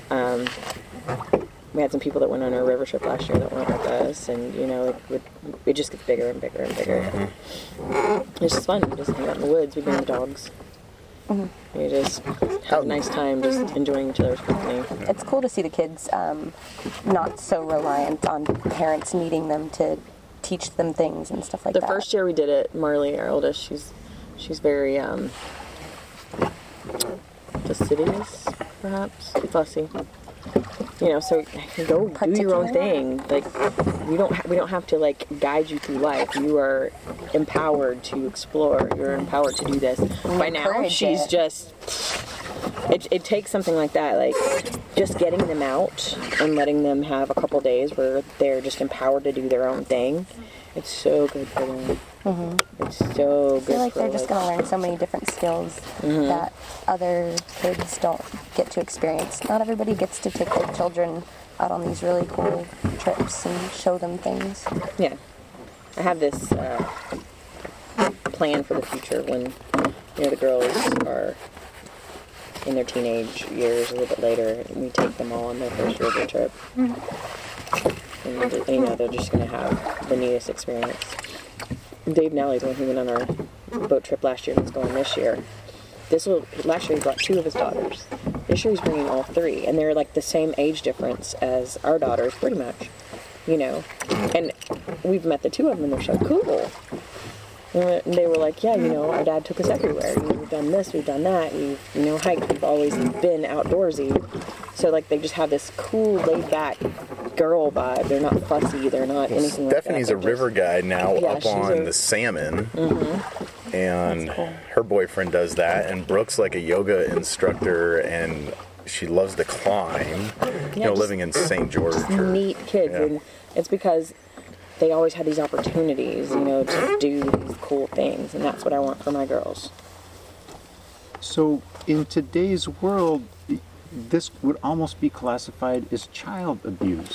we had some people that went on our river trip last year that went with us, and you know, it just gets bigger and bigger and bigger. It's just fun. We just hang out in the woods. We bring the dogs. We just have a nice time just enjoying each other's company. it's cool to see the kids not so reliant on parents needing them to teach them things and stuff like The that. first year we did it, Marley, our oldest, she's very fastidious, perhaps, fussy. You know, so go do your own Particular. thing. Like we don't have to like guide you through life. You are empowered to explore. You're empowered to do this. By now, encourage she's it. just. It takes something like that, like just getting them out and letting them have a couple days where they're just empowered to do their own thing. It's so good for them. It's so I good feel like for they're just going to learn so many different skills that other kids don't get to experience. Not everybody gets to take their children out on these really cool trips and show them things. Yeah. I have this plan for the future when, you know, the girls are in their teenage years, a little bit later, and we take them all on their first river trip. And, you know, they're just going to have the neatest experience. Dave Nally's the one who went on our boat trip last year and is going this year. Last year he brought 2 of his daughters. This year he's bringing all 3, and they're like the same age difference as our daughters, pretty much, you know. And we've met the 2 of them, and they're so cool. And they were like, yeah, you know, our dad took us everywhere. We've done this, we've done that, we've, you know, hiked. We've always been outdoorsy. So like they just have this cool, laid-back girl vibe. They're not fussy. They're not anything like that. Stephanie's a They're river guide now Yeah, up she's on a- the salmon. And cool. her boyfriend does that. And Brooke's like a yoga instructor, and she loves to climb. You know, just- living in St. George. or- neat kids, Yeah. and it's because they always had these opportunities, you know, to do these cool things, and that's what I want for my girls. So in today's world, this would almost be classified as child abuse.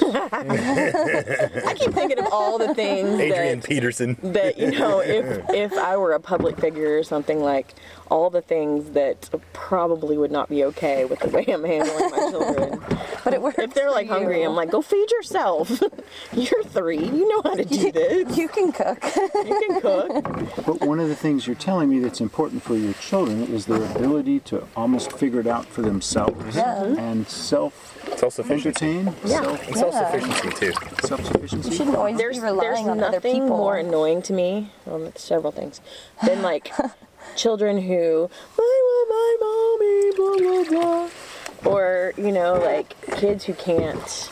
I keep thinking of all the things Adrian that, Peterson. that, you know, if I were a public figure or something, like all the things that probably would not be okay with the way I'm handling my children. But it works. If they're like for hungry, you. I'm like, go feed yourself. You're 3. You know how to do this. You can cook. You can cook. But one of the things you're telling me that's important for your children is their ability to almost figure it out for themselves and Self-sufficiency. self-entertain, And self-sufficiency, too. You self-sufficiency. shouldn't always There's be relying on other nothing people. more annoying to me, well, it's several things, than like children who, I want my mommy, blah, blah, blah. Or, you know, like kids who can't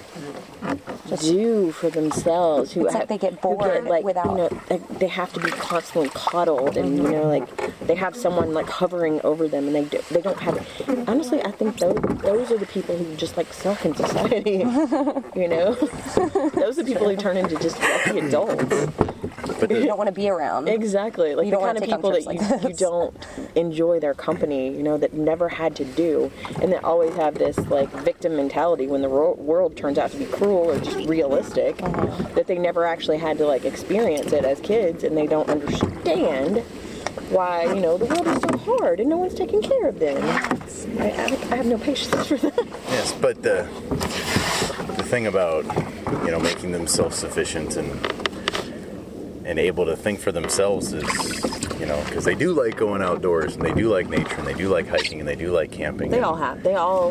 do for themselves. Who It's like they get who bored like, without- you know, like, they have to be constantly coddled, and you know, like they have someone like hovering over them, and they don't have. Honestly, I think those are the people who just like suck in society. You know, those are the people who turn into just wealthy adults. But You the, don't want to be around. Exactly, like You the don't kind wanna of take on people that trips like you this. don't enjoy their company, you know, that never had to do, and that always have this like victim mentality when the world turns out to be cruel or just realistic, that they never actually had to like experience it as kids, and they don't understand why, you know, the world is so hard and no one's taking care of them. I have no patience for that. Yes, but the thing about, you know, making them self-sufficient and able to think for themselves is, you know, because they do like going outdoors and they do like nature and they do like hiking and they do like camping. They all have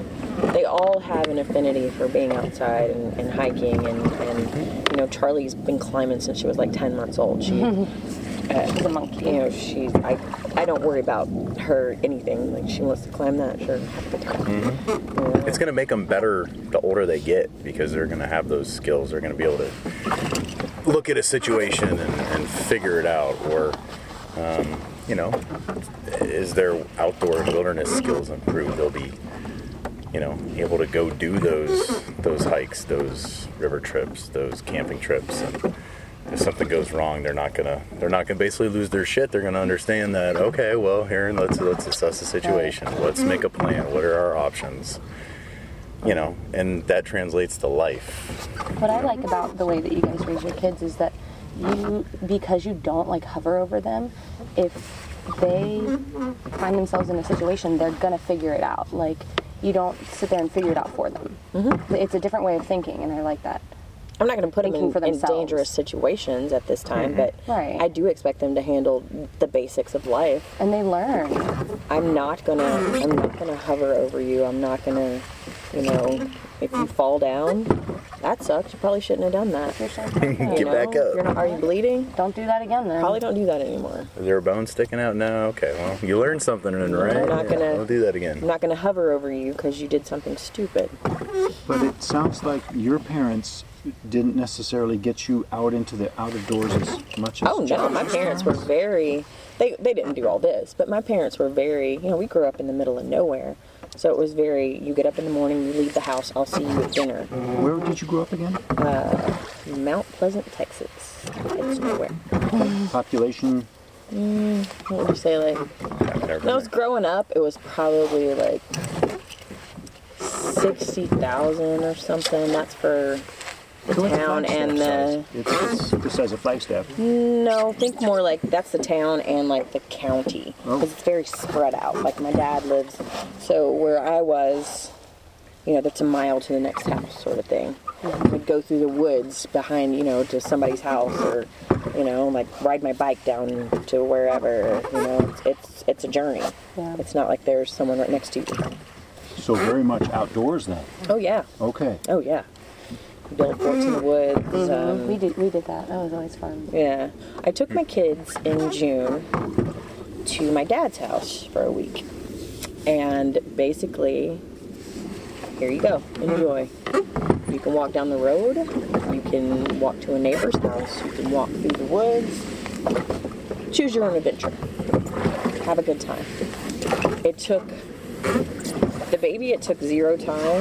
an affinity for being outside and hiking and you know, Charlie's been climbing since she was like 10 months old. She's a monkey. You know, I don't worry about her anything. Like, she wants to climb that, sure, have a good time. Mm-hmm. Yeah. It's going to make them better the older they get because they're going to have those skills. They're going to be able to look at a situation and figure it out. Or, you know, as their outdoor wilderness skills improve, they'll be, you know, able to go do those hikes, those river trips, those camping trips. And if something goes wrong, they're not gonna basically lose their shit. They're gonna understand that, okay, well, here, let's assess the situation. Let's make a plan. What are our options? You know, and that translates to life. What I like about the way that you guys raise your kids is that because you don't like hover over them, if they find themselves in a situation, they're gonna figure it out. Like, you don't sit there and figure it out for them. Mm-hmm. It's a different way of thinking, and I like that. I'm not going to put them in dangerous situations at this time, but I do expect them to handle the basics of life. And they learn. I'm not gonna hover over you. I'm not gonna, you know, if you fall down, that sucks. You probably shouldn't have done that. Get back up. Are you bleeding? Don't do that again then. Probably don't do that anymore. Is there a bone sticking out? No. Okay. Well, you learned something, right? Don't do that again. I'm not gonna hover over you because you did something stupid. But it sounds like your parents didn't necessarily get you out into the out of doors as much as no, my parents were very, they didn't do all this, but my parents were very, you know, we grew up in the middle of nowhere, so it was very, you get up in the morning, you leave the house, I'll see you at dinner. Where did you grow up again? Mount Pleasant, Texas. It's nowhere. Population? What would you say, like, when I was growing up, it was probably like 60,000 or something. That's for the town and the... It's the size of Flagstaff. No, think more like that's the town and like the county. Because it's very spread out. Like, my dad lives... So where I was, you know, that's a mile to the next house sort of thing. I'd go through the woods behind, you know, to somebody's house, or, you know, like ride my bike down to wherever. You know, it's a journey. Yeah. It's not like there's someone right next to you. So very much outdoors then? Oh, yeah. Okay. Oh, yeah. Built forts in the woods. Mm-hmm. We did that. That was always fun. Yeah. I took my kids in June to my dad's house for a week. And basically, here you go. Enjoy. You can walk down the road. You can walk to a neighbor's house. You can walk through the woods. Choose your own adventure. Have a good time. It took... The baby, it took 0 time.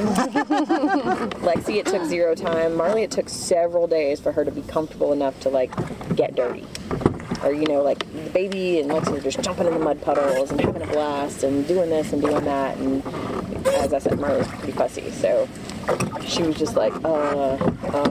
Lexi, it took 0 time. Marley, it took several days for her to be comfortable enough to, like, get dirty. Or, you know, like, the baby and Lexi were just jumping in the mud puddles and having a blast and doing this and doing that. And as I said, Marley was pretty fussy. So she was just like, what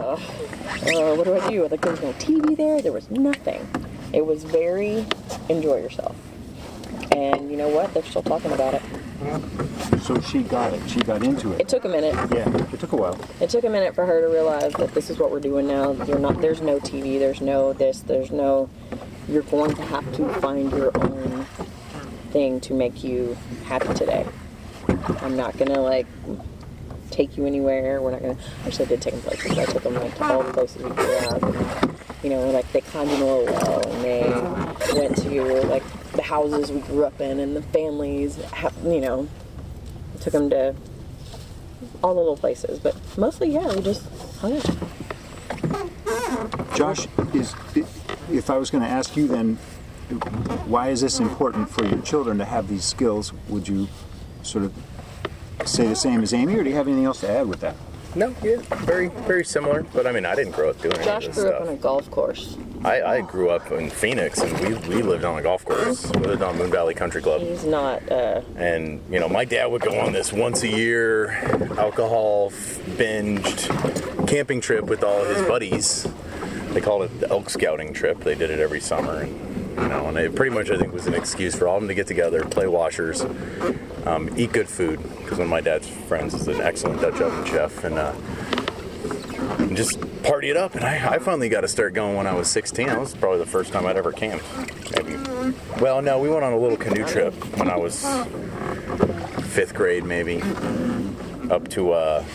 do I do? Like, there was no TV there. There was nothing. It was very enjoy yourself. And you know what? They're still talking about it. So she got it. She got into it. It took a minute. Yeah, it took a while. It took a minute for her to realize that this is what we're doing now. There's no TV. There's no this. There's no. You're going to have to find your own thing to make you happy today. I'm not gonna like take you anywhere. We're not gonna. Actually, I did take them places. I took them like to all the places we grew up. And, you know, like they climbed in a little well, and they went to like the houses we grew up in and the families. You know, took them to all the little places, but mostly, yeah, we just hung out. Josh, if I was going to ask you then, why is this important for your children to have these skills? Would you sort of say the same as Amy, or do you have anything else to add with that? No, yeah, very, very similar. But I mean, I didn't grow up doing any of this Josh grew up stuff. on a golf course. I grew up in Phoenix, and we lived on a golf course. We lived on Moon Valley Country Club. He's not. And, you know, my dad would go on this once-a-year alcohol-binged camping trip with all his buddies. They called it the Elk Scouting trip. They did it every summer. And you know, and it pretty much, I think, was an excuse for all of them to get together, play washers, eat good food, because one of my dad's friends is an excellent Dutch oven chef, and just party it up. And I finally got to start going when I was 16. That was probably the first time I'd ever camped. Maybe. Well, no, we went on a little canoe trip when I was 5th grade, maybe, up to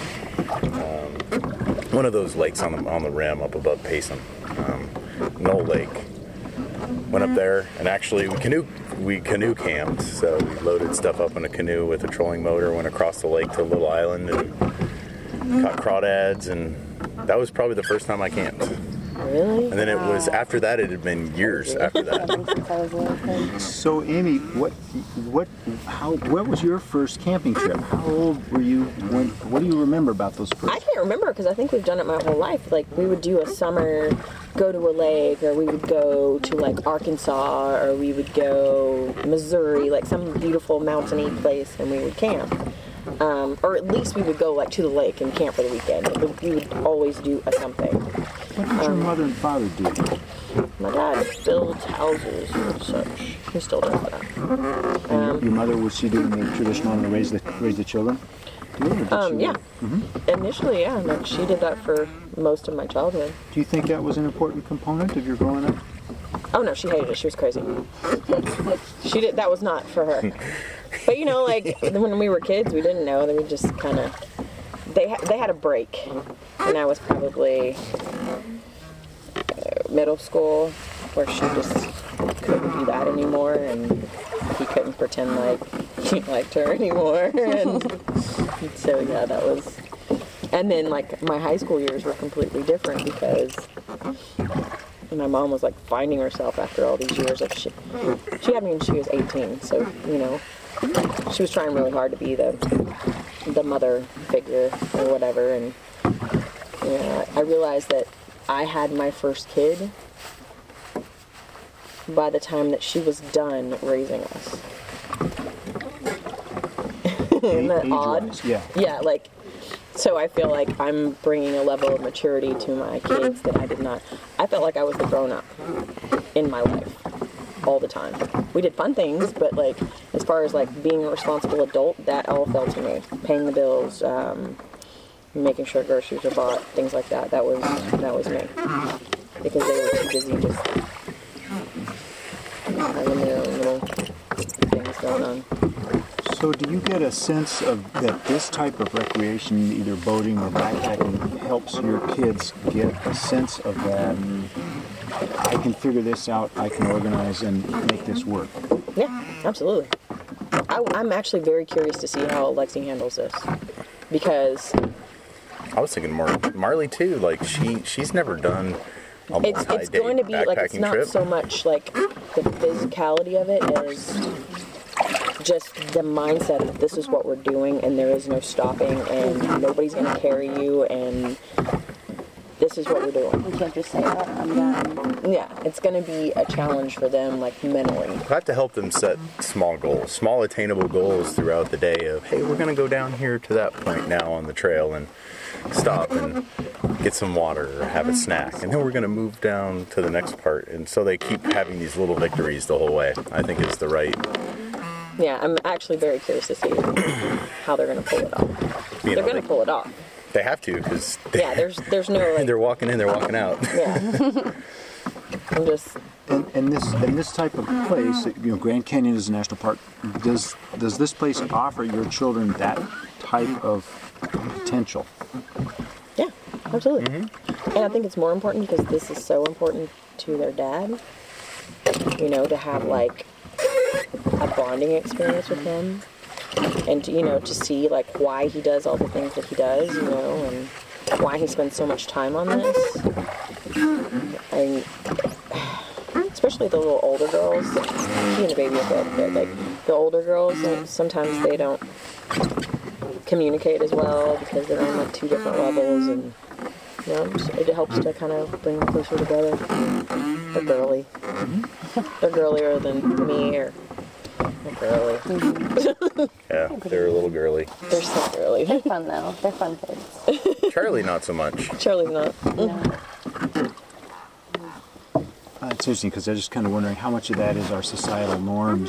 one of those lakes on the rim up above Payson, Knoll Lake. Went up there and actually we canoe camped. So we loaded stuff up in a canoe with a trolling motor, went across the lake to a little island and caught crawdads, and that was probably the first time I camped. Really? And then it was, after that, it had been years after that. So, Amy, what was your first camping trip? How old were you what do you remember about those first? I can't remember because I think we've done it my whole life. Like, we would do a summer, go to a lake, or we would go to, like, Arkansas, or we would go Missouri, like some beautiful mountainy place, and we would camp. Or at least we would go, like, to the lake and camp for the weekend. We would always do something. What did your mother and father do? My dad builds houses and such. He still does that. Your mother, was she doing the traditional to raise the children? Yeah. Initially, yeah. Like, she did that for most of my childhood. Do you think that was an important component of your growing up? Oh no, she hated it. She was crazy. That was not for her. But you know, like, when we were kids, we didn't know. Then we just kind of, they had a break, and I was probably middle school, where she just couldn't do that anymore, and he couldn't pretend like he liked her anymore, and so yeah, that was. And then, like, my high school years were completely different because my mom was, like, finding herself after all these years. Like, she had me when she was 18, so, you know, she was trying really hard to be the mother figure or whatever, and you know, I realized that I had my first kid by the time that she was done raising us. Isn't that odd? Yeah. Yeah, like, so I feel like I'm bringing a level of maturity to my kids that I did not. I felt like I was the grown-up in my life all the time. We did fun things, but, like, as far as, like, being a responsible adult, that all fell to me. Paying the bills, making sure groceries are bought, things like that. That was me. Because they were too busy just having their own little things going on. So do you get a sense of that this type of recreation, either boating or backpacking, helps your kids get a sense of that, I can figure this out, I can organize and make this work? Yeah, absolutely. I'm actually very curious to see how Lexi handles this, because I was thinking more Marley too. Like, she's never done a multi-day it's going to be like, it's not trip. so much like the physicality of it as just the mindset of this is what we're doing and there is no stopping and nobody's going to carry you and this is what we're doing. You can't just say, oh, I'm done. Yeah, it's going to be a challenge for them, like, mentally. I have to help them set small goals, small attainable goals throughout the day of, hey, we're going to go down here to that point now on the trail and stop and get some water or have a snack. And then we're going to move down to the next part. And so they keep having these little victories the whole way. I think it's the right... Yeah, I'm actually very curious to see how they're going to pull it off. They're going to pull it off. They have to, because... Yeah, there's no, like... They're walking in, they're walking out. Yeah. I'm just... And this type of place, you know, Grand Canyon is a national park. Does this place offer your children that type of potential? Yeah, absolutely. Mm-hmm. And I think it's more important because this is so important to their dad. You know, to have, like, a bonding experience with him. And, you know, to see, like, why he does all the things that he does, you know, and why he spends so much time on this. And especially the little older girls, he and the baby are good, but, like, the older girls, like, sometimes they don't communicate as well because they're on, like, two different levels, and, you know, it helps to kind of bring them closer together. They're girly. They're girlier than me, or girly. Yeah, they're a little girly. They're so girly. They're fun, though. They're fun kids. Charlie, not so much. Charlie's not. No. It's interesting because I'm just kind of wondering how much of that is our societal norms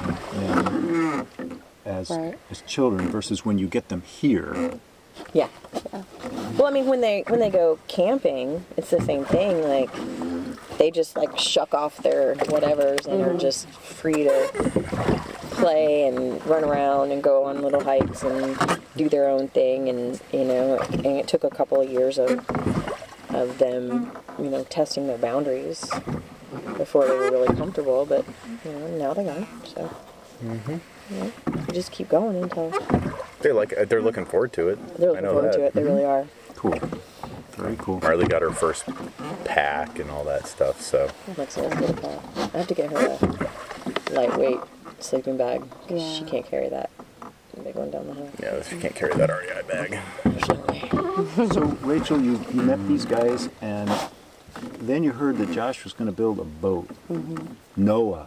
as children versus when you get them here. Yeah. Well, I mean, when they go camping, it's the same thing. Like, they just like shuck off their whatevers and are just free to play and run around and go on little hikes and do their own thing. And and it took a couple of years of them, testing their boundaries before they were really comfortable. But now they're gone. So you just keep going until they're looking forward to it. They're looking forward to it. They really are. Cool. Very cool. Marley got her first pack and all that stuff, so. Alexia has to get a pack. I have to get her a lightweight sleeping bag. Yeah. She can't carry that big one down the hill. Yeah, she can't carry that REI bag. So, Rachel, you met these guys, and then you heard that Josh was going to build a boat. Noah.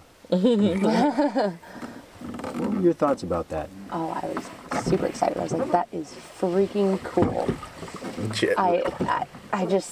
What were your thoughts about that? Oh, I was super excited. I was like, that is freaking cool. Shit. I just,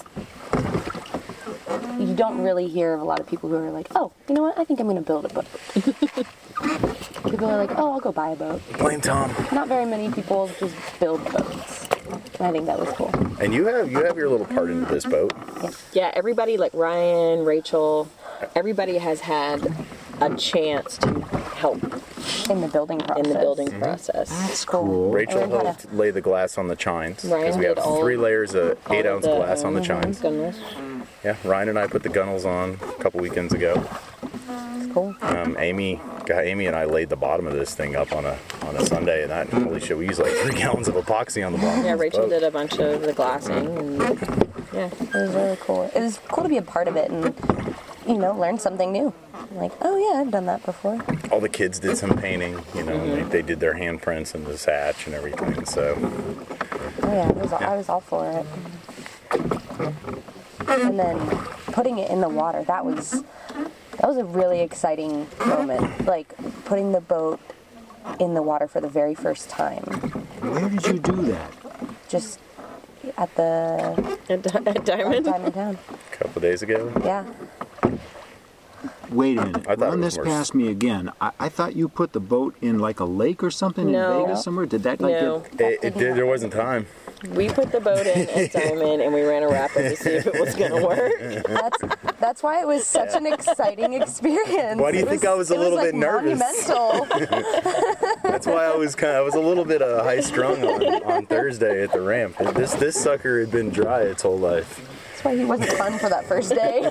you don't really hear of a lot of people who are like, oh, you know what, I think I'm going to build a boat. People are like, oh, I'll go buy a boat. Blame Tom. Not very many people just build boats. And I think that was cool. And you have your little part into this boat. Yeah, everybody, like Ryan, Rachel, everybody has had a chance to help In the building process. That's cool. Rachel helped lay the glass on the chines. Because Ryan we have did 3 layers of 8-ounce glass on the chines. Goodness. Yeah, Ryan and I put the gunnels on a couple weekends ago. Cool. Amy and I laid the bottom of this thing up on a Sunday, and holy shit, we used like 3 gallons of epoxy on the bottom. Yeah, Rachel did a bunch of the glassing, and yeah, It was really cool. It was cool to be a part of it and, learn something new. Like, oh yeah, I've done that before. All the kids did some painting, and they did their handprints in this hatch and everything, so. Oh yeah, I was all for it. And then putting it in the water, that was a really exciting moment. Like putting the boat in the water for the very first time. Where did you do that? Just at the at Diamond. Diamond Town. A couple days ago. Yeah. Wait a minute. I thought Run it was this more past me again. I thought you put the boat in like a lake or something No. in Vegas somewhere. Did that like No. get... It did. There wasn't time. We put the boat in at Diamond, and we ran a rapid to see if it was gonna work. That's why it was such an exciting experience. Why do you think I was a little bit nervous? Monumental. That's why I was a little bit high strung on Thursday at the ramp. This sucker had been dry its whole life. That's why he wasn't fun for that first day.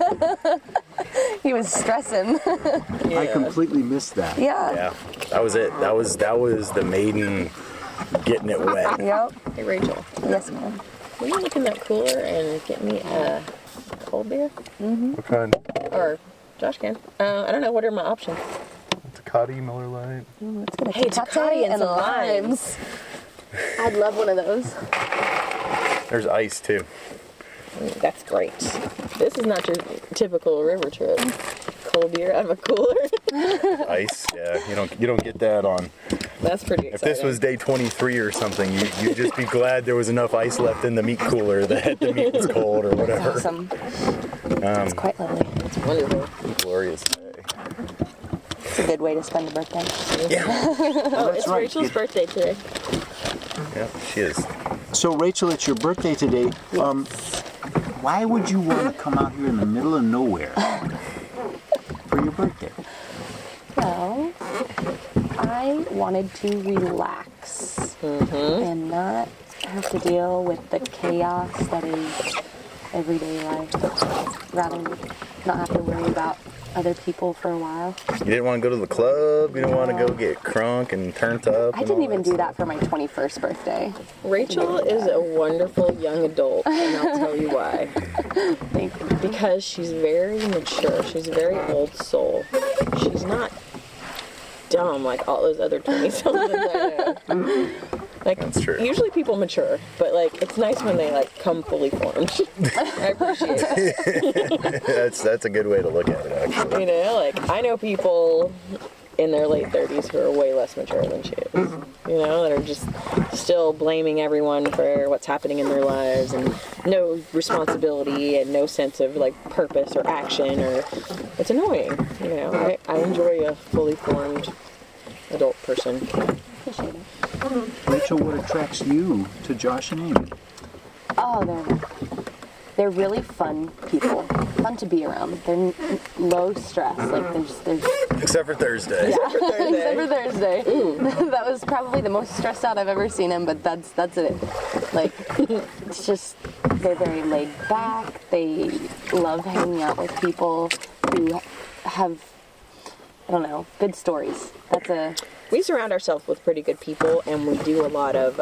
He was stressing. I completely missed that. Yeah. Yeah, that was it. That was the maiden getting it wet. Yep. Hey Rachel, Yes, ma'am. will you look in that cooler and get me a cold beer? What kind? Or Josh can. I don't know. What are my options? Tecate, Miller Lite. Let's get a Hey, Tecate and some limes. I'd love one of those. There's ice too. That's great. This is not your typical river trip. Cold beer out of a cooler. Ice, yeah. You don't get that on. That's pretty If exciting. this was day 23 or something, you'd just be glad there was enough ice left in the meat cooler that the meat was cold or whatever. Awesome. It's quite lovely. It's wonderful. Glorious day. It's a good way to spend a birthday. Yeah. Oh, that's it's right. Rachel's birthday today. Yeah, she is. So, Rachel, it's your birthday today. Why would you want to come out here in the middle of nowhere for your birthday? Well, I wanted to relax and not have to deal with the chaos that is everyday life. Rather not have to worry about other people for a while. You didn't want to go to the club. You didn't want to go get crunk and turned up. I didn't even do that for my 21st birthday. Rachel is a wonderful young adult, and I'll tell you why. Thank you. Because she's very mature. She's a very old soul. She's not dumb like all those other 20-somethings I know. Like, That's true. Usually people mature, but like it's nice when they like come fully formed. I appreciate it. That's a good way to look at it, actually. Like I know people in their late 30s who are way less mature than she is. You know, that are just still blaming everyone for what's happening in their lives and no responsibility and no sense of like purpose or action, or it's annoying. You know, I enjoy a fully formed adult person. Appreciate it. Rachel, what attracts you to Josh and Amy? Oh, they're really fun people. Fun to be around. They're low stress. Like there's Except for Thursday. except for Thursday. That was probably the most stressed out I've ever seen him, but that's it. Like it's just they're very laid back. They love hanging out with people who have, I don't know, good stories. We surround ourselves with pretty good people, and we do a lot of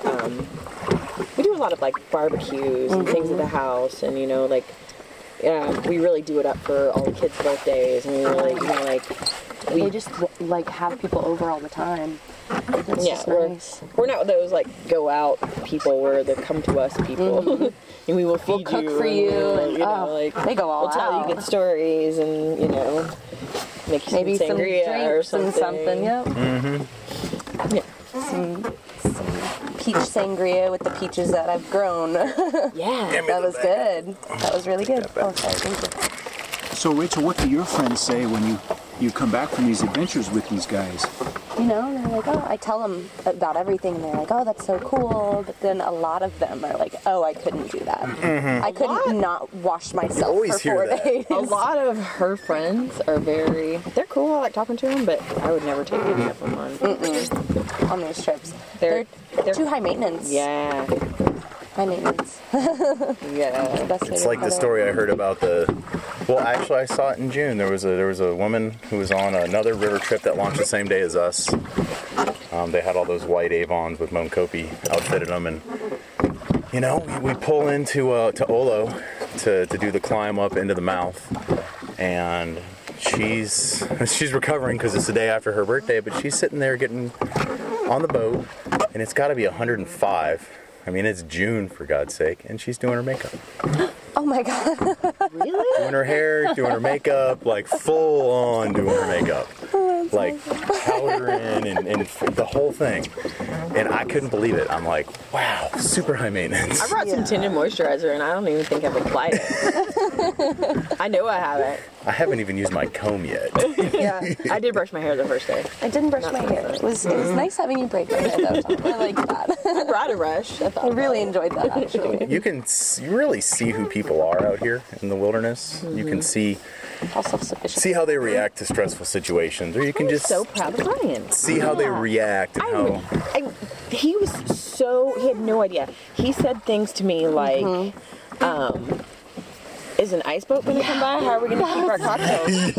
like barbecues and things at the house, and you know, like we really do it up for all the kids' birthdays, and we really, you know, like they just like have people over all the time. It's just nice. We're not those like go out people. We're the come to us people, and we will feed We'll cook you for you, and, you know, oh, like they go all we'll tell out. you good stories, and you know, make you Maybe some some sangria or drinks something. and something. Yep. Yeah. Some peach sangria with the peaches that I've grown. Yeah. That was good. That was really good. Oh, sorry. Thank you. So, Rachel, what do your friends say when you come back from these adventures with these guys? You know, they're like, oh, I tell them about everything, and they're like, oh, that's so cool. But then a lot of them are like, oh, I couldn't do that. I couldn't not wash myself Always for 4 hear that. days. A lot of her friends are they're cool. I like talking to them, but I would never take any of them on. on these trips. They're Too high maintenance. Yeah. High maintenance. Yeah. Best way It's to like the put it. story I heard about well, actually I saw it in June. There was a woman who was on another river trip that launched the same day as us. They had all those white Avons with Monkopi outfitted them, and you know, we pull into to Olo to do the climb up into the mouth, and she's recovering because it's the day after her birthday, but she's sitting there getting on the boat, and it's got to be 105. I mean, it's June, for God's sake, and she's doing her makeup. Oh my God. Really? Doing her hair, doing her makeup, like full on doing her makeup. Like powdering and the whole thing. And I couldn't believe it. I'm like, wow, super high maintenance. I brought some tinted moisturizer, and I don't even think I've applied it. I know I haven't. I haven't even used my comb yet. Yeah. I did brush my hair the first day. I didn't brush my hair. It was nice having you braid my hair, though. I like that. I brought a brush. I really enjoyed that, actually. You can really see who people are out here in the wilderness. You can see How self-sufficient. how they react to stressful situations, or you can just So proud of Ryan. see how they react and how. He had no idea. He said things to me like, is an ice boat gonna come by? How are we gonna keep our cocktails?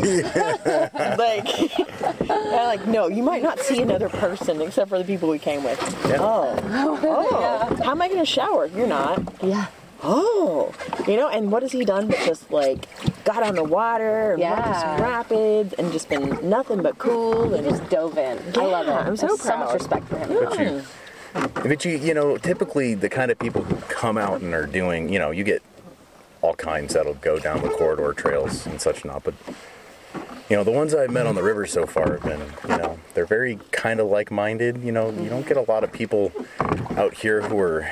Like, no, you might not see another person except for the people we came with. Yeah. Oh. How am I gonna shower? You're not. Yeah. Oh, you know, and what has he done but just like got on the water and went to some rapids and just been nothing but cool and Just dove in. I love it. I'm so So much proud. respect for him. But you know, typically the kind of people who come out and are doing, you know, you get all kinds that'll go down the corridor trails and such not. But, you know, the ones I've met on the river so far have been, you know, they're very kind of like-minded. You know, you don't get a lot of people out here who are,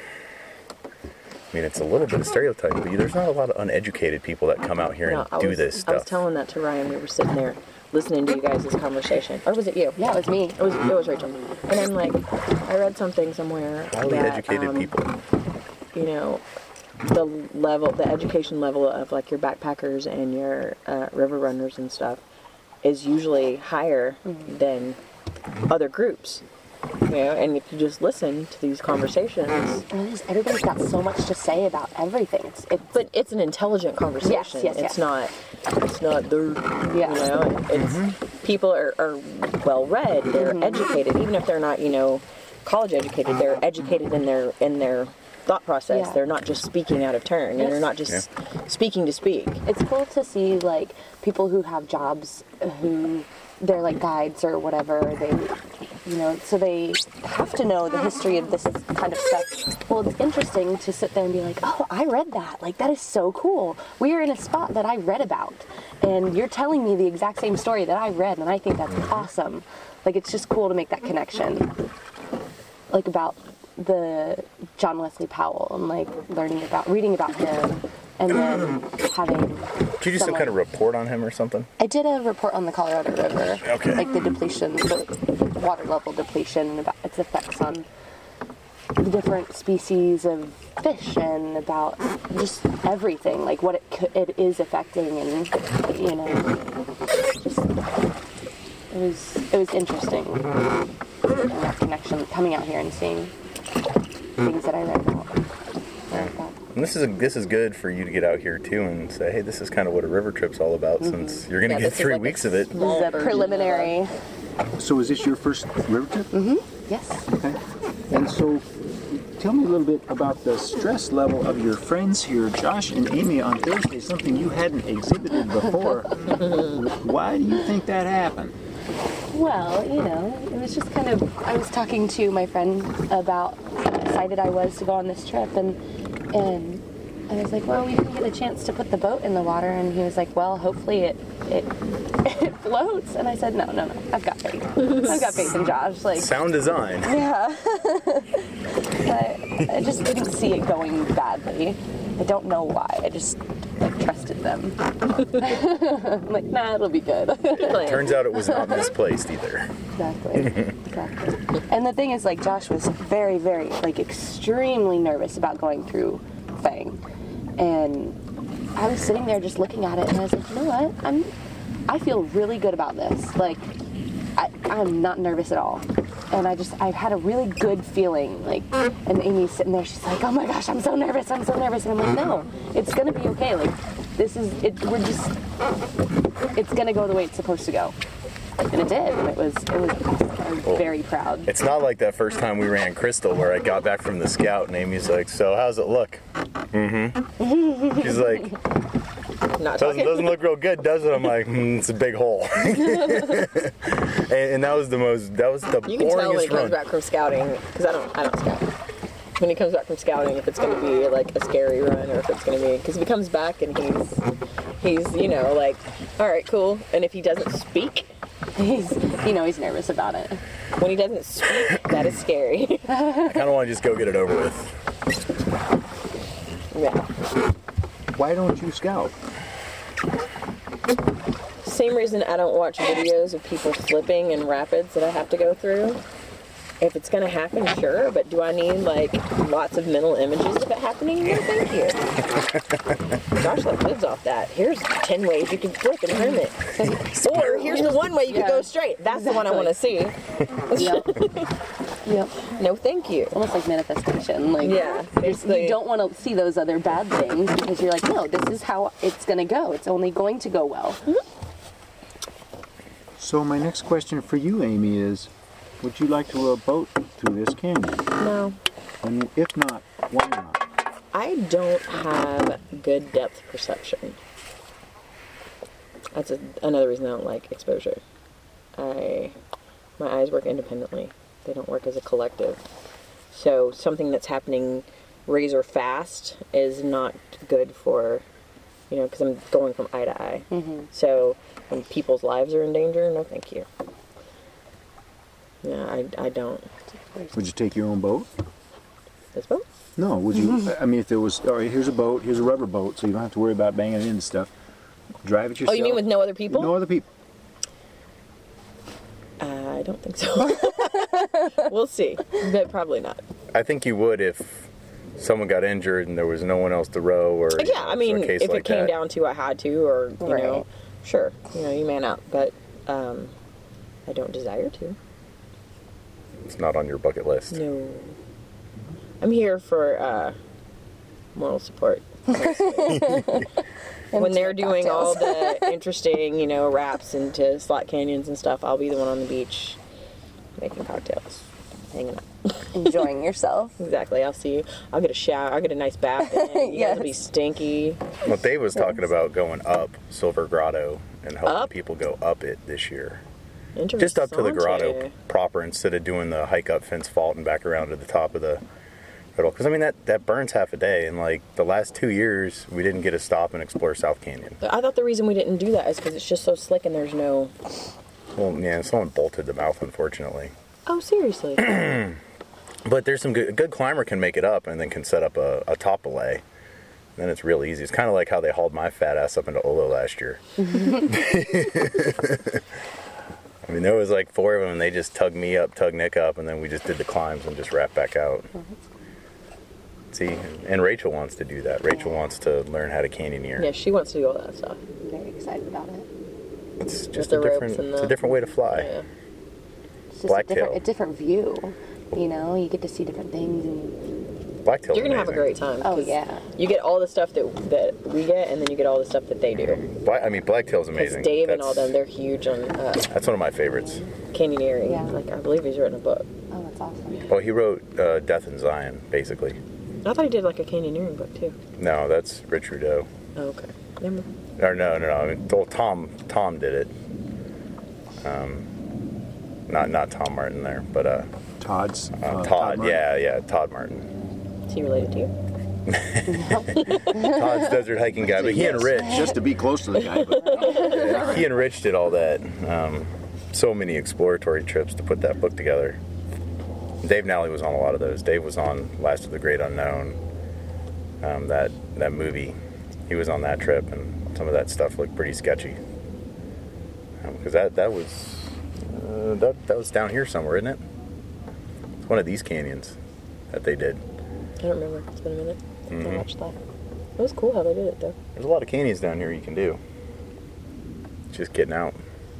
I mean, it's a little bit of stereotype, but there's not a lot of uneducated people that come out here and do this I was stuff. telling that to Ryan. We were sitting there listening to you guys' conversation. Or was it you? Yeah, it was me. It was Rachel. And I'm like, I read something somewhere Highly that, educated people. you know, the education level of like your backpackers and your river runners and stuff is usually higher than other groups. You know, and if you just listen to these conversations, Everybody's got so much to say about everything. but it's an intelligent conversation. Yes. It's not the, Yeah. you know, it's people are well read, they're educated, even if they're not, you know, college educated, they're educated in their thought process. Yeah. They're not just speaking out of turn, and they're not just speaking to speak. It's cool to see like people who have jobs who they're like guides or whatever. so they have to know the history of this kind of stuff. Well, it's interesting to sit there and be like, oh, I read that. Like, that is so cool. We are in a spot that I read about, and you're telling me the exact same story that I read, and I think that's awesome. Like, it's just cool to make that connection, like, about the John Wesley Powell, and, like, reading about him, and then having... Did you do some kind of report on him or something? I did a report on the Colorado River. Okay. Like the depletion, the water level depletion, about its effects on the different species of fish, and about just everything, like what it is affecting, and just it was interesting. And that connection, coming out here and seeing things that I read about. And this is good for you to get out here too and say, hey, this is kind of what a river trip's all about, since you're going to get 3 weeks of it. This is a preliminary. So is this your first river trip? Yes. Okay. And so tell me a little bit about the stress level of your friends here, Josh and Amy, on Thursday, something you hadn't exhibited before. Why do you think that happened? Well, it was just kind of, I was talking to my friend about how excited I was to go on this trip, and I was like, well, we didn't get a chance to put the boat in the water, and he was like, well, hopefully it floats, and I said, no, I've got faith. I've got faith in Josh. Like, sound design. Yeah. I just didn't see it going badly. I don't know why. I just trusted them. I'm like, nah, it'll be good. Turns out it was not misplaced either. Exactly. And the thing is, like, Josh was very, very, like, extremely nervous about going through Fang. And I was sitting there just looking at it, and I was like, you know what? I feel really good about this. Like, I'm not nervous at all. And I had a really good feeling, like, and Amy's sitting there, she's like, oh my gosh, I'm so nervous. And I'm like, no, it's gonna be okay. Like, this is, it's gonna go the way it's supposed to go. And it did, and it was awesome. I was very proud. It's not like that first time we ran Crystal, where I got back from the scout and Amy's like, so how's it look? She's like, doesn't look real good, does it? I'm like, it's a big hole. and that was the boringest run. You can tell when he comes back from scouting, because I don't scout. When he comes back from scouting, if it's going to be like a scary run, or if it's going to be, because if he comes back and he's like, all right, cool. And if he doesn't speak, he's nervous about it. When he doesn't speak, that is scary. I kind of want to just go get it over with. Yeah. Why don't you scout? Same reason I don't watch videos of people flipping in rapids that I have to go through. If it's going to happen, sure, but do I need, like, lots of mental images of it happening? No, thank you. Josh lives off that. Here's 10 ways you can flip and turn it. Or here's the one way you could go straight. That's the one I want to see. Yep. No, thank you. It's almost like manifestation. Like, yeah, you don't want to see those other bad things, because you're like, no, this is how it's going to go. It's only going to go well. So my next question for you, Amy, is, would you like to row a boat through this canyon? No. And if not, why not? I don't have good depth perception. That's another reason I don't like exposure. My eyes work independently. They don't work as a collective. So something that's happening razor fast is not good for, because I'm going from eye to eye. Mm-hmm. So when people's lives are in danger, no thank you. Yeah, I don't. Would you take your own boat? This boat? No, would you? I mean, if there was, all right, here's a boat, here's a rubber boat, so you don't have to worry about banging it into stuff. Drive it yourself. Oh, you mean with no other people? No other people. I don't think so. We'll see, but probably not. I think you would if someone got injured and there was no one else to row, or yeah, I mean, if it came down to I had to, or you know, sure, you man out, but I don't desire to. It's not on your bucket list. No. I'm here for moral support. When they're doing all the interesting, wraps into slot canyons and stuff, I'll be the one on the beach making cocktails, hanging out. Enjoying yourself. Exactly. I'll see you. I'll get a shower. I'll get a nice bath. And you guys will be stinky. Well, Dave was talking about going up Silver Grotto and helping people go up it this year. just up to the grotto Interessante. proper instead of doing the hike up Fence Fault and back around to the top of the griddle. Because, I mean, that burns half a day. And, like, the last 2 years, we didn't get to stop and explore South Canyon. I thought the reason we didn't do that is because it's just so slick and there's no... Well, yeah, someone bolted the mouth, unfortunately. Oh, seriously? But there's some a good climber can make it up and then can set up a top belay. Then it's real easy. It's kind of like how they hauled my fat ass up into Olo last year. I mean, there was like 4 of them, and they just tugged me up, tugged Nick up, and then we just did the climbs and just wrapped back out. See, and Rachel wants to do that. Rachel wants to learn how to canyoneer. Yeah, she wants to do all that stuff. Very excited about it. It's just the a ropes different, and it's the- a different way to fly. Yeah. It's just Blacktail. a different view. You know, you get to see different things. And Blacktail's You're going to have a amazing. great time. oh 'cause yeah, You get all the stuff that we get, and then you get all the stuff that they do. Blacktail's Because amazing. Dave and That's- all them, they're huge on That's one of my favorites. canyoneering. Yeah. Like, I believe he's written a book. oh that's awesome. Well, he wrote Death in Zion, basically. I thought he did like a canyoneering book too. No, that's Rich Rudeau. Oh, okay. Never. Or no. I mean, well, Tom did it. Not Tom Martin there, but Todd's. Todd. Martin. Yeah, Todd Martin. Is he related to you? Todd's desert hiking guy, but he and Rich, Just to be close to the guy. But he and Rich did all that. So many exploratory trips to put that book together. Dave Nally was on a lot of those. Dave was on Last of the Great Unknown. That movie, he was on that trip, and some of that stuff looked pretty sketchy. Because that was down here somewhere, isn't it? It's one of these canyons that they did. I don't remember. It's been a minute. I watched that. It was cool how they did it though. There's a lot of canyons down here you can do. It's just getting out.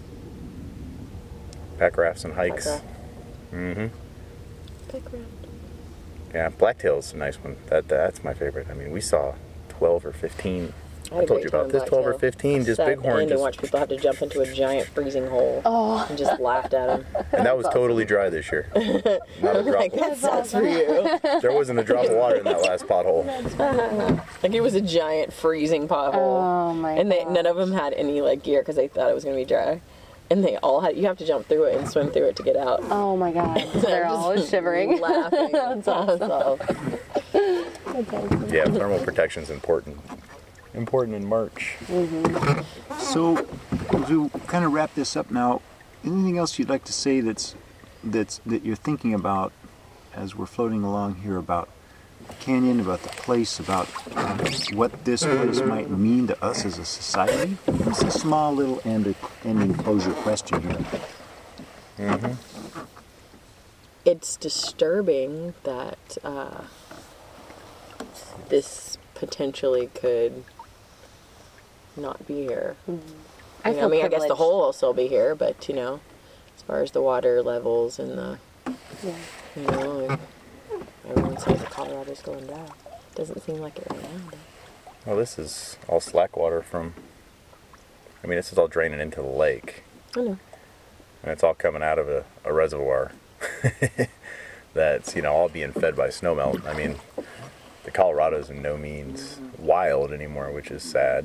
Pack rafts and hikes. Pack Mm-hmm. Background. Yeah, Blacktail's a nice one. That's my favorite. I mean, we saw 12 or 15. I had I a told great you about time this. 12 or Blacktail. 15, just Sat bighorn. and to watch people have to jump into a giant freezing hole. Oh. And just laughed at them. And that was totally dry this year. Not a drop. Like, that sucks for you. There wasn't a drop of water in that last pothole. Like, it was a giant freezing pothole. Oh my And god. none of them had any, like, gear because they thought it was going to be dry. And they all had, you have to jump through it and swim through it to get out. Oh my god. They're all shivering. Laughing. That's awesome. Yeah, thermal protection's important. Important in March. so, to kind of wrap this up now, anything else you'd like to say that you're thinking about as we're floating along here about the canyon, about the place, about what this place might mean to us as a society? It's a small little ending closure question here. It's disturbing that this potentially could not be here. I You know, feel I mean, I guess the privileged. hole will still be here, but, you know, as far as the water levels and the, Yeah. you know, like, everyone says that Colorado's going dry. Doesn't seem like it right now, but. Well, this is all slack water from... I mean, this is all draining into the lake. I know. And it's all coming out of a reservoir that's, you know, all being fed by snowmelt. I mean, the Colorado's in no means wild anymore, which is sad.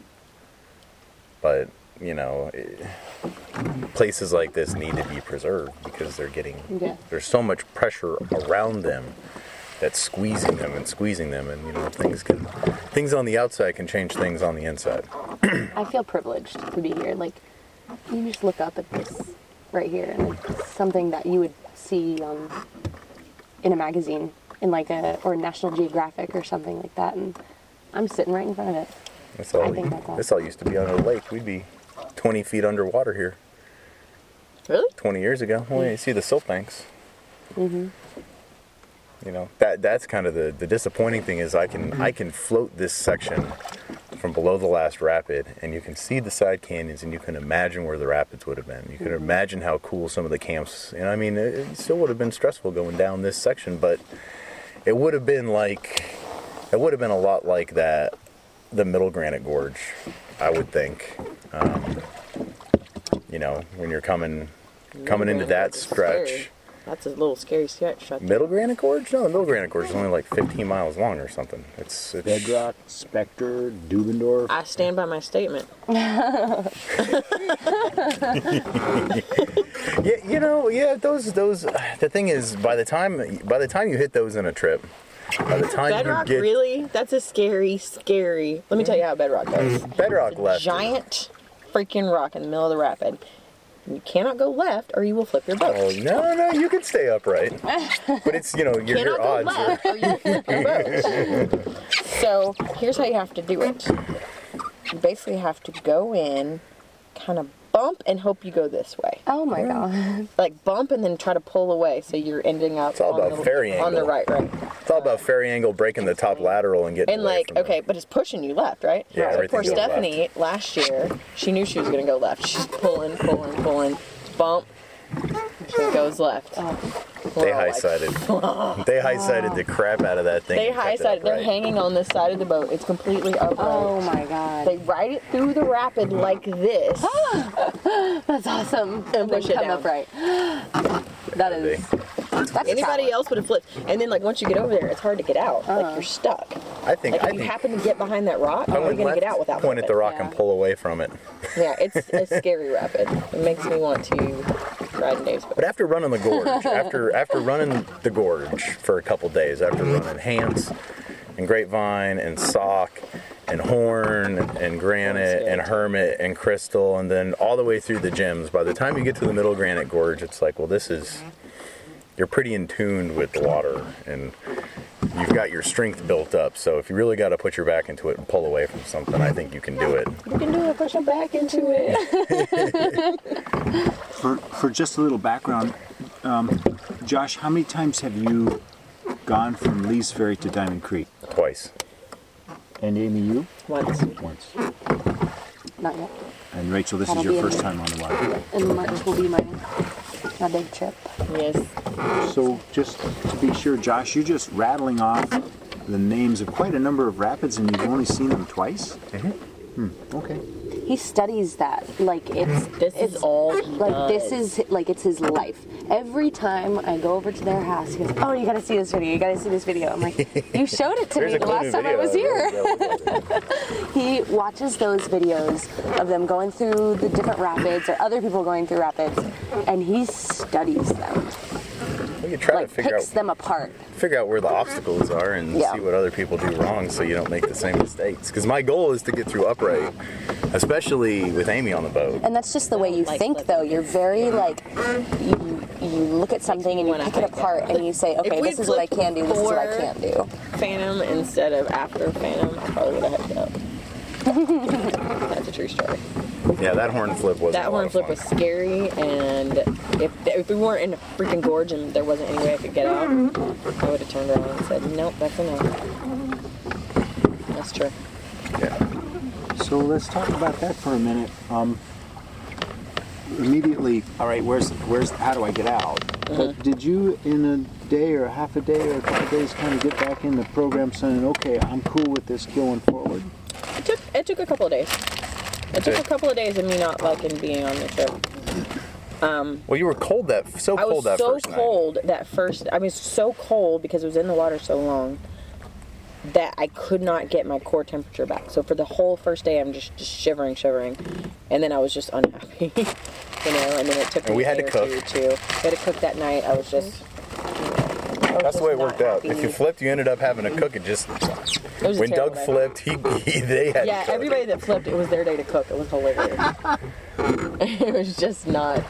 But, you know, places like this need to be preserved because they're getting, Yeah. there's so much pressure around them that's squeezing them, and, you know, things on the outside can change things on the inside. I feel privileged to be here. Like, you just look up at this right here, and it's something that you would see in a magazine, in like or National Geographic or something like that, and I'm sitting right in front of it. This all, I think that's this all used to be on a lake. We'd be 20 feet underwater here Really? 20 years ago. Well, you see the silt banks. You know, that's kind of the disappointing thing is I can float this section from below the last rapid, and you can see the side canyons, and you can imagine where the rapids would have been. You can imagine how cool some of the camps. And I mean, it still would have been stressful going down this section, but it would have been a lot like that, the Middle Granite Gorge, I would think. You know, when you're coming into that stretch. That's a little scary stretch. Middle Granite Gorge? No, the Middle Granite Gorge is only like 15 miles long or something. It's Bedrock, Spectre, Dubendorf. I stand by my statement. Yeah, those. The thing is, by the time you hit those in a trip, by the time Bedrock, you get really? That's a scary. Let me tell you how Bedrock goes. Bedrock left, Giant freaking rock in the middle of the rapid. You cannot go left, or you will flip your boat. Oh no, you can stay upright, but it's your Cannot odds. go left, or you will flip your boat. So here's how you have to do it. You basically have to go in, kind of bump, and hope you go this way. Oh my god. Like bump and then try to pull away, so you're ending up It's all about ferry on the angle. right. It's all about ferry angle, breaking the top lateral, and getting And away like, from okay, but it's pushing you left, right? Yeah, So everything poor goes Stephanie, last year, she knew she was going to go left. She's pulling, bump. She goes left. They high-sided. They high-sided the crap out of that thing. They and kept it high-sided. They're upright. hanging on the side of the boat. It's completely upright. Oh my god. They ride it through the rapid like this. That's awesome. And push it come down. upright. That is. That's Anybody else would have flipped. And then, like, once you get over there, it's hard to get out. Like, you're stuck. I think. Like, if you happen to get behind that rock, I how are you went going to left, get out without point at the flipping? rock and pull away from it. Yeah, it's a scary rapid. It makes me want to ride in Dave's boat. But after running the gorge, after running the gorge for a couple days, after running Hance and Grapevine and Sauk and Horn and Granite and Hermit and Crystal, and then all the way through the gyms, by the time you get to the Middle Granite Gorge, it's like, well, you're pretty in tune with the water, and you've got your strength built up. So if you really got to put your back into it and pull away from something, I think you can do it. You can do it, push them back into it. For just a little background, Josh, how many times have you gone from Lee's Ferry to Diamond Creek? Twice. And Amy, you? Once. Once. Not yet. And Rachel, this That'll is your be in- first time on the water. And March will be my big trip. Yes. So just to be sure, Josh, you're just rattling off the names of quite a number of rapids, and you've only seen them twice? Mm-hmm. Okay. He studies that like This is all he like does. this is like it's his life. Every time I go over to their house, he goes, "Oh, you gotta see this video. You gotta see this video." I'm like, "You showed it to me the last time I was here." He watches those videos of them going through the different rapids or other people going through rapids, and he studies them. We could try Like to figure picks them apart. out where the obstacles are and Yeah. see what other people do wrong, so you don't make the same mistakes. Because my goal is to get through upright, especially with Amy on the boat. And that's just the way you Like think, flipping. though. You're very like you look at something and you wanna pick it hike apart and you say, okay, we this is what I can do. This is what I flipped can't do. Phantom instead of after Phantom, I probably would have headed up. That's a true story. Yeah, that horn flip was That horn flip was scary, and if we weren't in a freaking gorge and there wasn't any way I could get out, I would have turned around and said, nope, that's enough. That's true. Yeah. So let's talk about that for a minute. Immediately, all right, where's how do I get out? But did you in a day or half a day or a couple days kind of get back in the program saying, okay, I'm cool with this going forward? It took a couple of days. It took a couple of days of me not liking being on the trip. Well, you were cold I was so cold that first. I mean, so cold because it was in the water so long that I could not get my core temperature back. So for the whole first day, I'm just shivering, and then I was just unhappy, And then it took me we a had day to or cook. two. We had to cook that night. I was just. That's the way it worked out. If you flipped, you ended up having to cook it. Just It was a when Doug terrible day. flipped, they had. Yeah, to cook. everybody that flipped, it was their day to cook. It was hilarious. It was just not.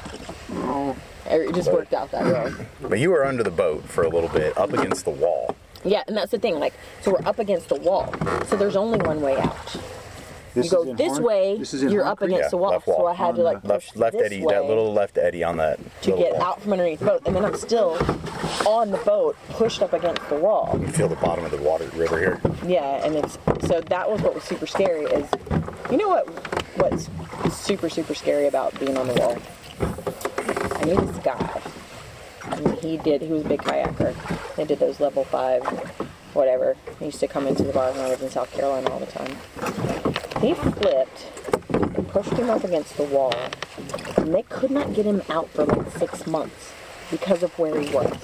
It just worked out that way. But you were under the boat for a little bit, up against the wall. Yeah, and that's the thing. Like, so we're up against the wall. So there's only one way out. This You go is in this Horn- way, This is in you're Horn up Creek? against the wall. left wall. So I had to like push Left this eddy, way that little left eddy on that. to little get wall. out from underneath the boat, and then I'm still on the boat, pushed up against the wall. You feel the bottom of the river here. Yeah, and it's so that was what was super scary. Is you know what's super scary about being on the wall? I knew this guy. And he was a big kayaker. They did those level 5, whatever. He used to come into the bar when I was in South Carolina all the time. He flipped and pushed him up against the wall, and they could not get him out for like 6 months. because of where he was.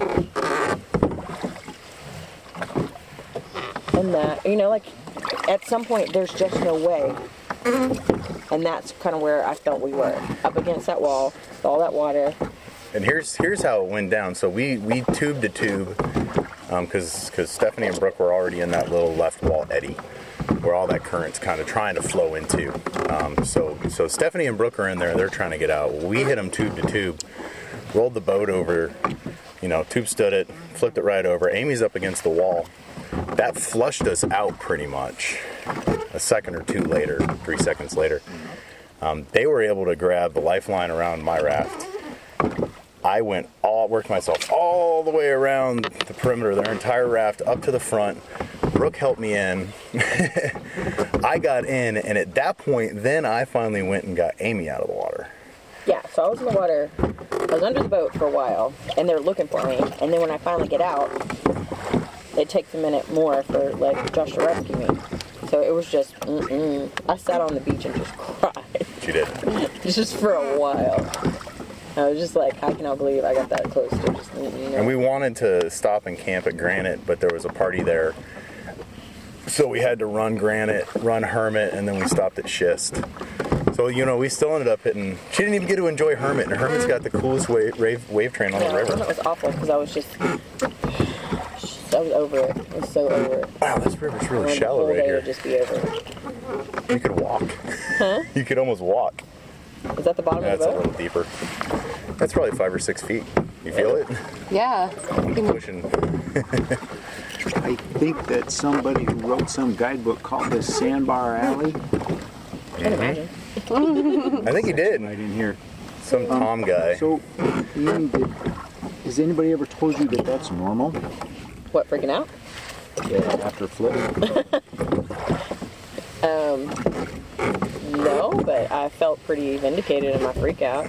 And that, you know, like, at some point, there's just no way. And that's kind of where I felt we were, up against that wall, with all that water. And here's how it went down. So we tubed a tube, because Stephanie and Brooke were already in that little left wall eddy, where all that current's kind of trying to flow into. So Stephanie and Brooke are in there, they're trying to get out. We hit them tube to tube, rolled the boat over, you know, tube stood it, flipped it right over. Amy's up against the wall. That flushed us out pretty much. A second or two later, 3 seconds later, they were able to grab the lifeline around my raft. I worked myself all the way around the perimeter of their entire raft up to the front. Brooke helped me in. I got in, and at that point, then I finally went and got Amy out of the water. Yeah, so I was in the water, I was under the boat for a while, and they were looking for me. And then when I finally get out, it takes a minute more for, like, Josh to rescue me. So it was just, I sat on the beach and just cried. She did. Just for a while. I was just like, I cannot believe I got that close to just, you know. And we wanted to stop and camp at Granite, but there was a party there. So we had to run Granite, run Hermit, and then we stopped at Schist. So, you know, we still ended up hitting... She didn't even get to enjoy Hermit, and Hermit's got the coolest wave train on the river. Hermit was awful, because I was just... I was over it. I was so over it. Wow, this river's really shallow the whole right day here. would just be over it. You could walk. Huh? You could almost walk. Is that the bottom That's of a the boat? little deeper. That's probably 5 or 6 feet. You feel it? Yeah. Pushing. I think that somebody who wrote some guidebook called this Sandbar Alley. I can imagine. I think he did. Right in here. Some Tom guy. So, Ian, has anybody ever told you that that's normal? What, freaking out? Yeah, after flipping? No, but I felt pretty vindicated in my freak out.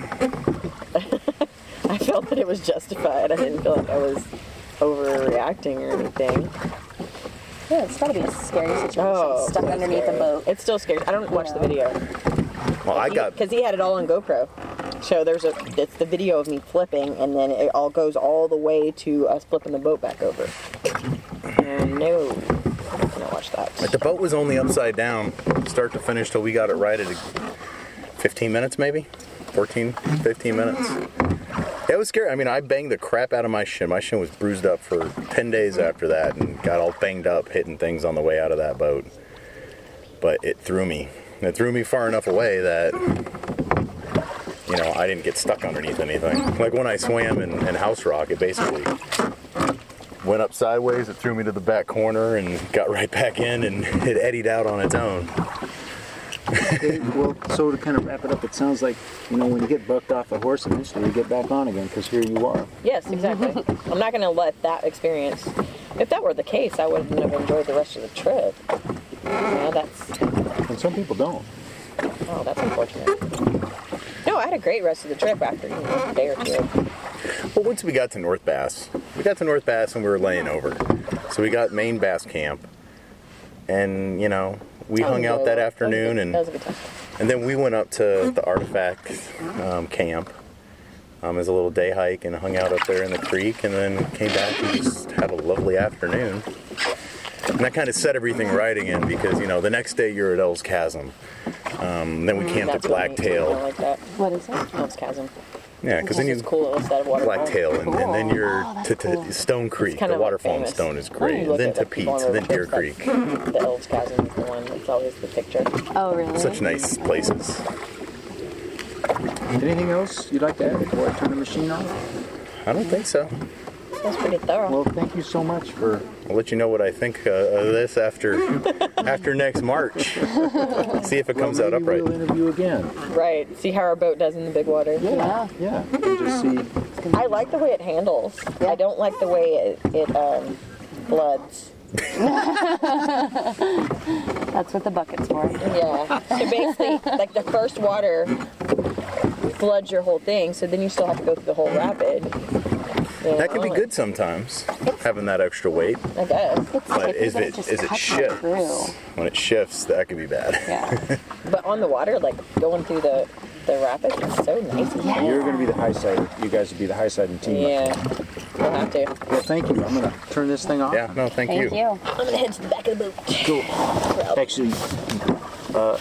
I felt that it was justified. I didn't feel like I was overreacting or anything. Yeah, it's gotta be a scary situation. Oh, Stuck so underneath scary. a boat. It's still scary. I don't watch the video. Well, I got... Because he had it all on GoPro. So it's the video of me flipping, and then it all goes all the way to us flipping the boat back over. And no, I'm not gonna watch that. Like, the boat was only upside down, start to finish, till we got it right at 15 minutes maybe? 14, 15 minutes. It was scary. I mean, I banged the crap out of my shin. My shin was bruised up for 10 days after that and got all banged up hitting things on the way out of that boat. But it threw me. It threw me far enough away that, you know, I didn't get stuck underneath anything. Like when I swam in House Rock, it basically went up sideways, it threw me to the back corner and got right back in, and it eddied out on its own. Okay, well, so to kind of wrap it up, it sounds like, you know, when you get bucked off a horse, eventually you get back on again, because here you are. Yes, exactly. I'm not going to let that experience... If that were the case, I wouldn't have enjoyed the rest of the trip. You know, that's... And some people don't. Oh, that's unfortunate. No, I had a great rest of the trip after, you know, a day or two. Well, once we got to North Bass, and we were laying over. So we got main Bass Camp, and, you know, we hung out that afternoon, that was a good time. and then we went up to the Artifact camp as a little day hike and hung out up there in the creek, and then came back and just had a lovely afternoon. And that kind of set everything right again, because, you know, the next day you're at Ells Chasm. Then we camped at That's what I Blacktail. like that. What is it? Elves Chasm. Yeah, because then It's you cool instead of waterfall. Blacktail, and then you're Oh, that's to cool. Stone Creek. kind The of, like, waterfall in famous. Stone is When great. you look Then at, to like, people Pete's, on then Deer road trips, Creek. The Elves Chasm is the one that's always the picture. Oh, really? Such nice places. Anything else you'd like to add before I turn the machine off? I don't think so. That's pretty thorough. Well, thank you so much for... I'll let you know what I think of this after next March. See if it comes out maybe upright. we'll interview again. Right. See how our boat does in the big water. Yeah. Yeah, and just see... I like the way it handles. I don't like the way it floods. That's what the bucket's for. Yeah. So basically, like the first water floods your whole thing, so then you still have to go through the whole rapid. You That can be know, good sometimes, having that extra weight. I guess. It's But sticky, as but it just as it cuts right through. shifts, when it shifts, that could be bad. Yeah. But on the water, like going through the The rapids are so nice. Yeah. You're going to be the high side. You guys would be the high side team. Yeah, we'll have to. Well, thank you. I'm going to turn this thing off. Yeah, no, thank you. Thank you. I'm gonna head to the back of the boat. Cool. Actually,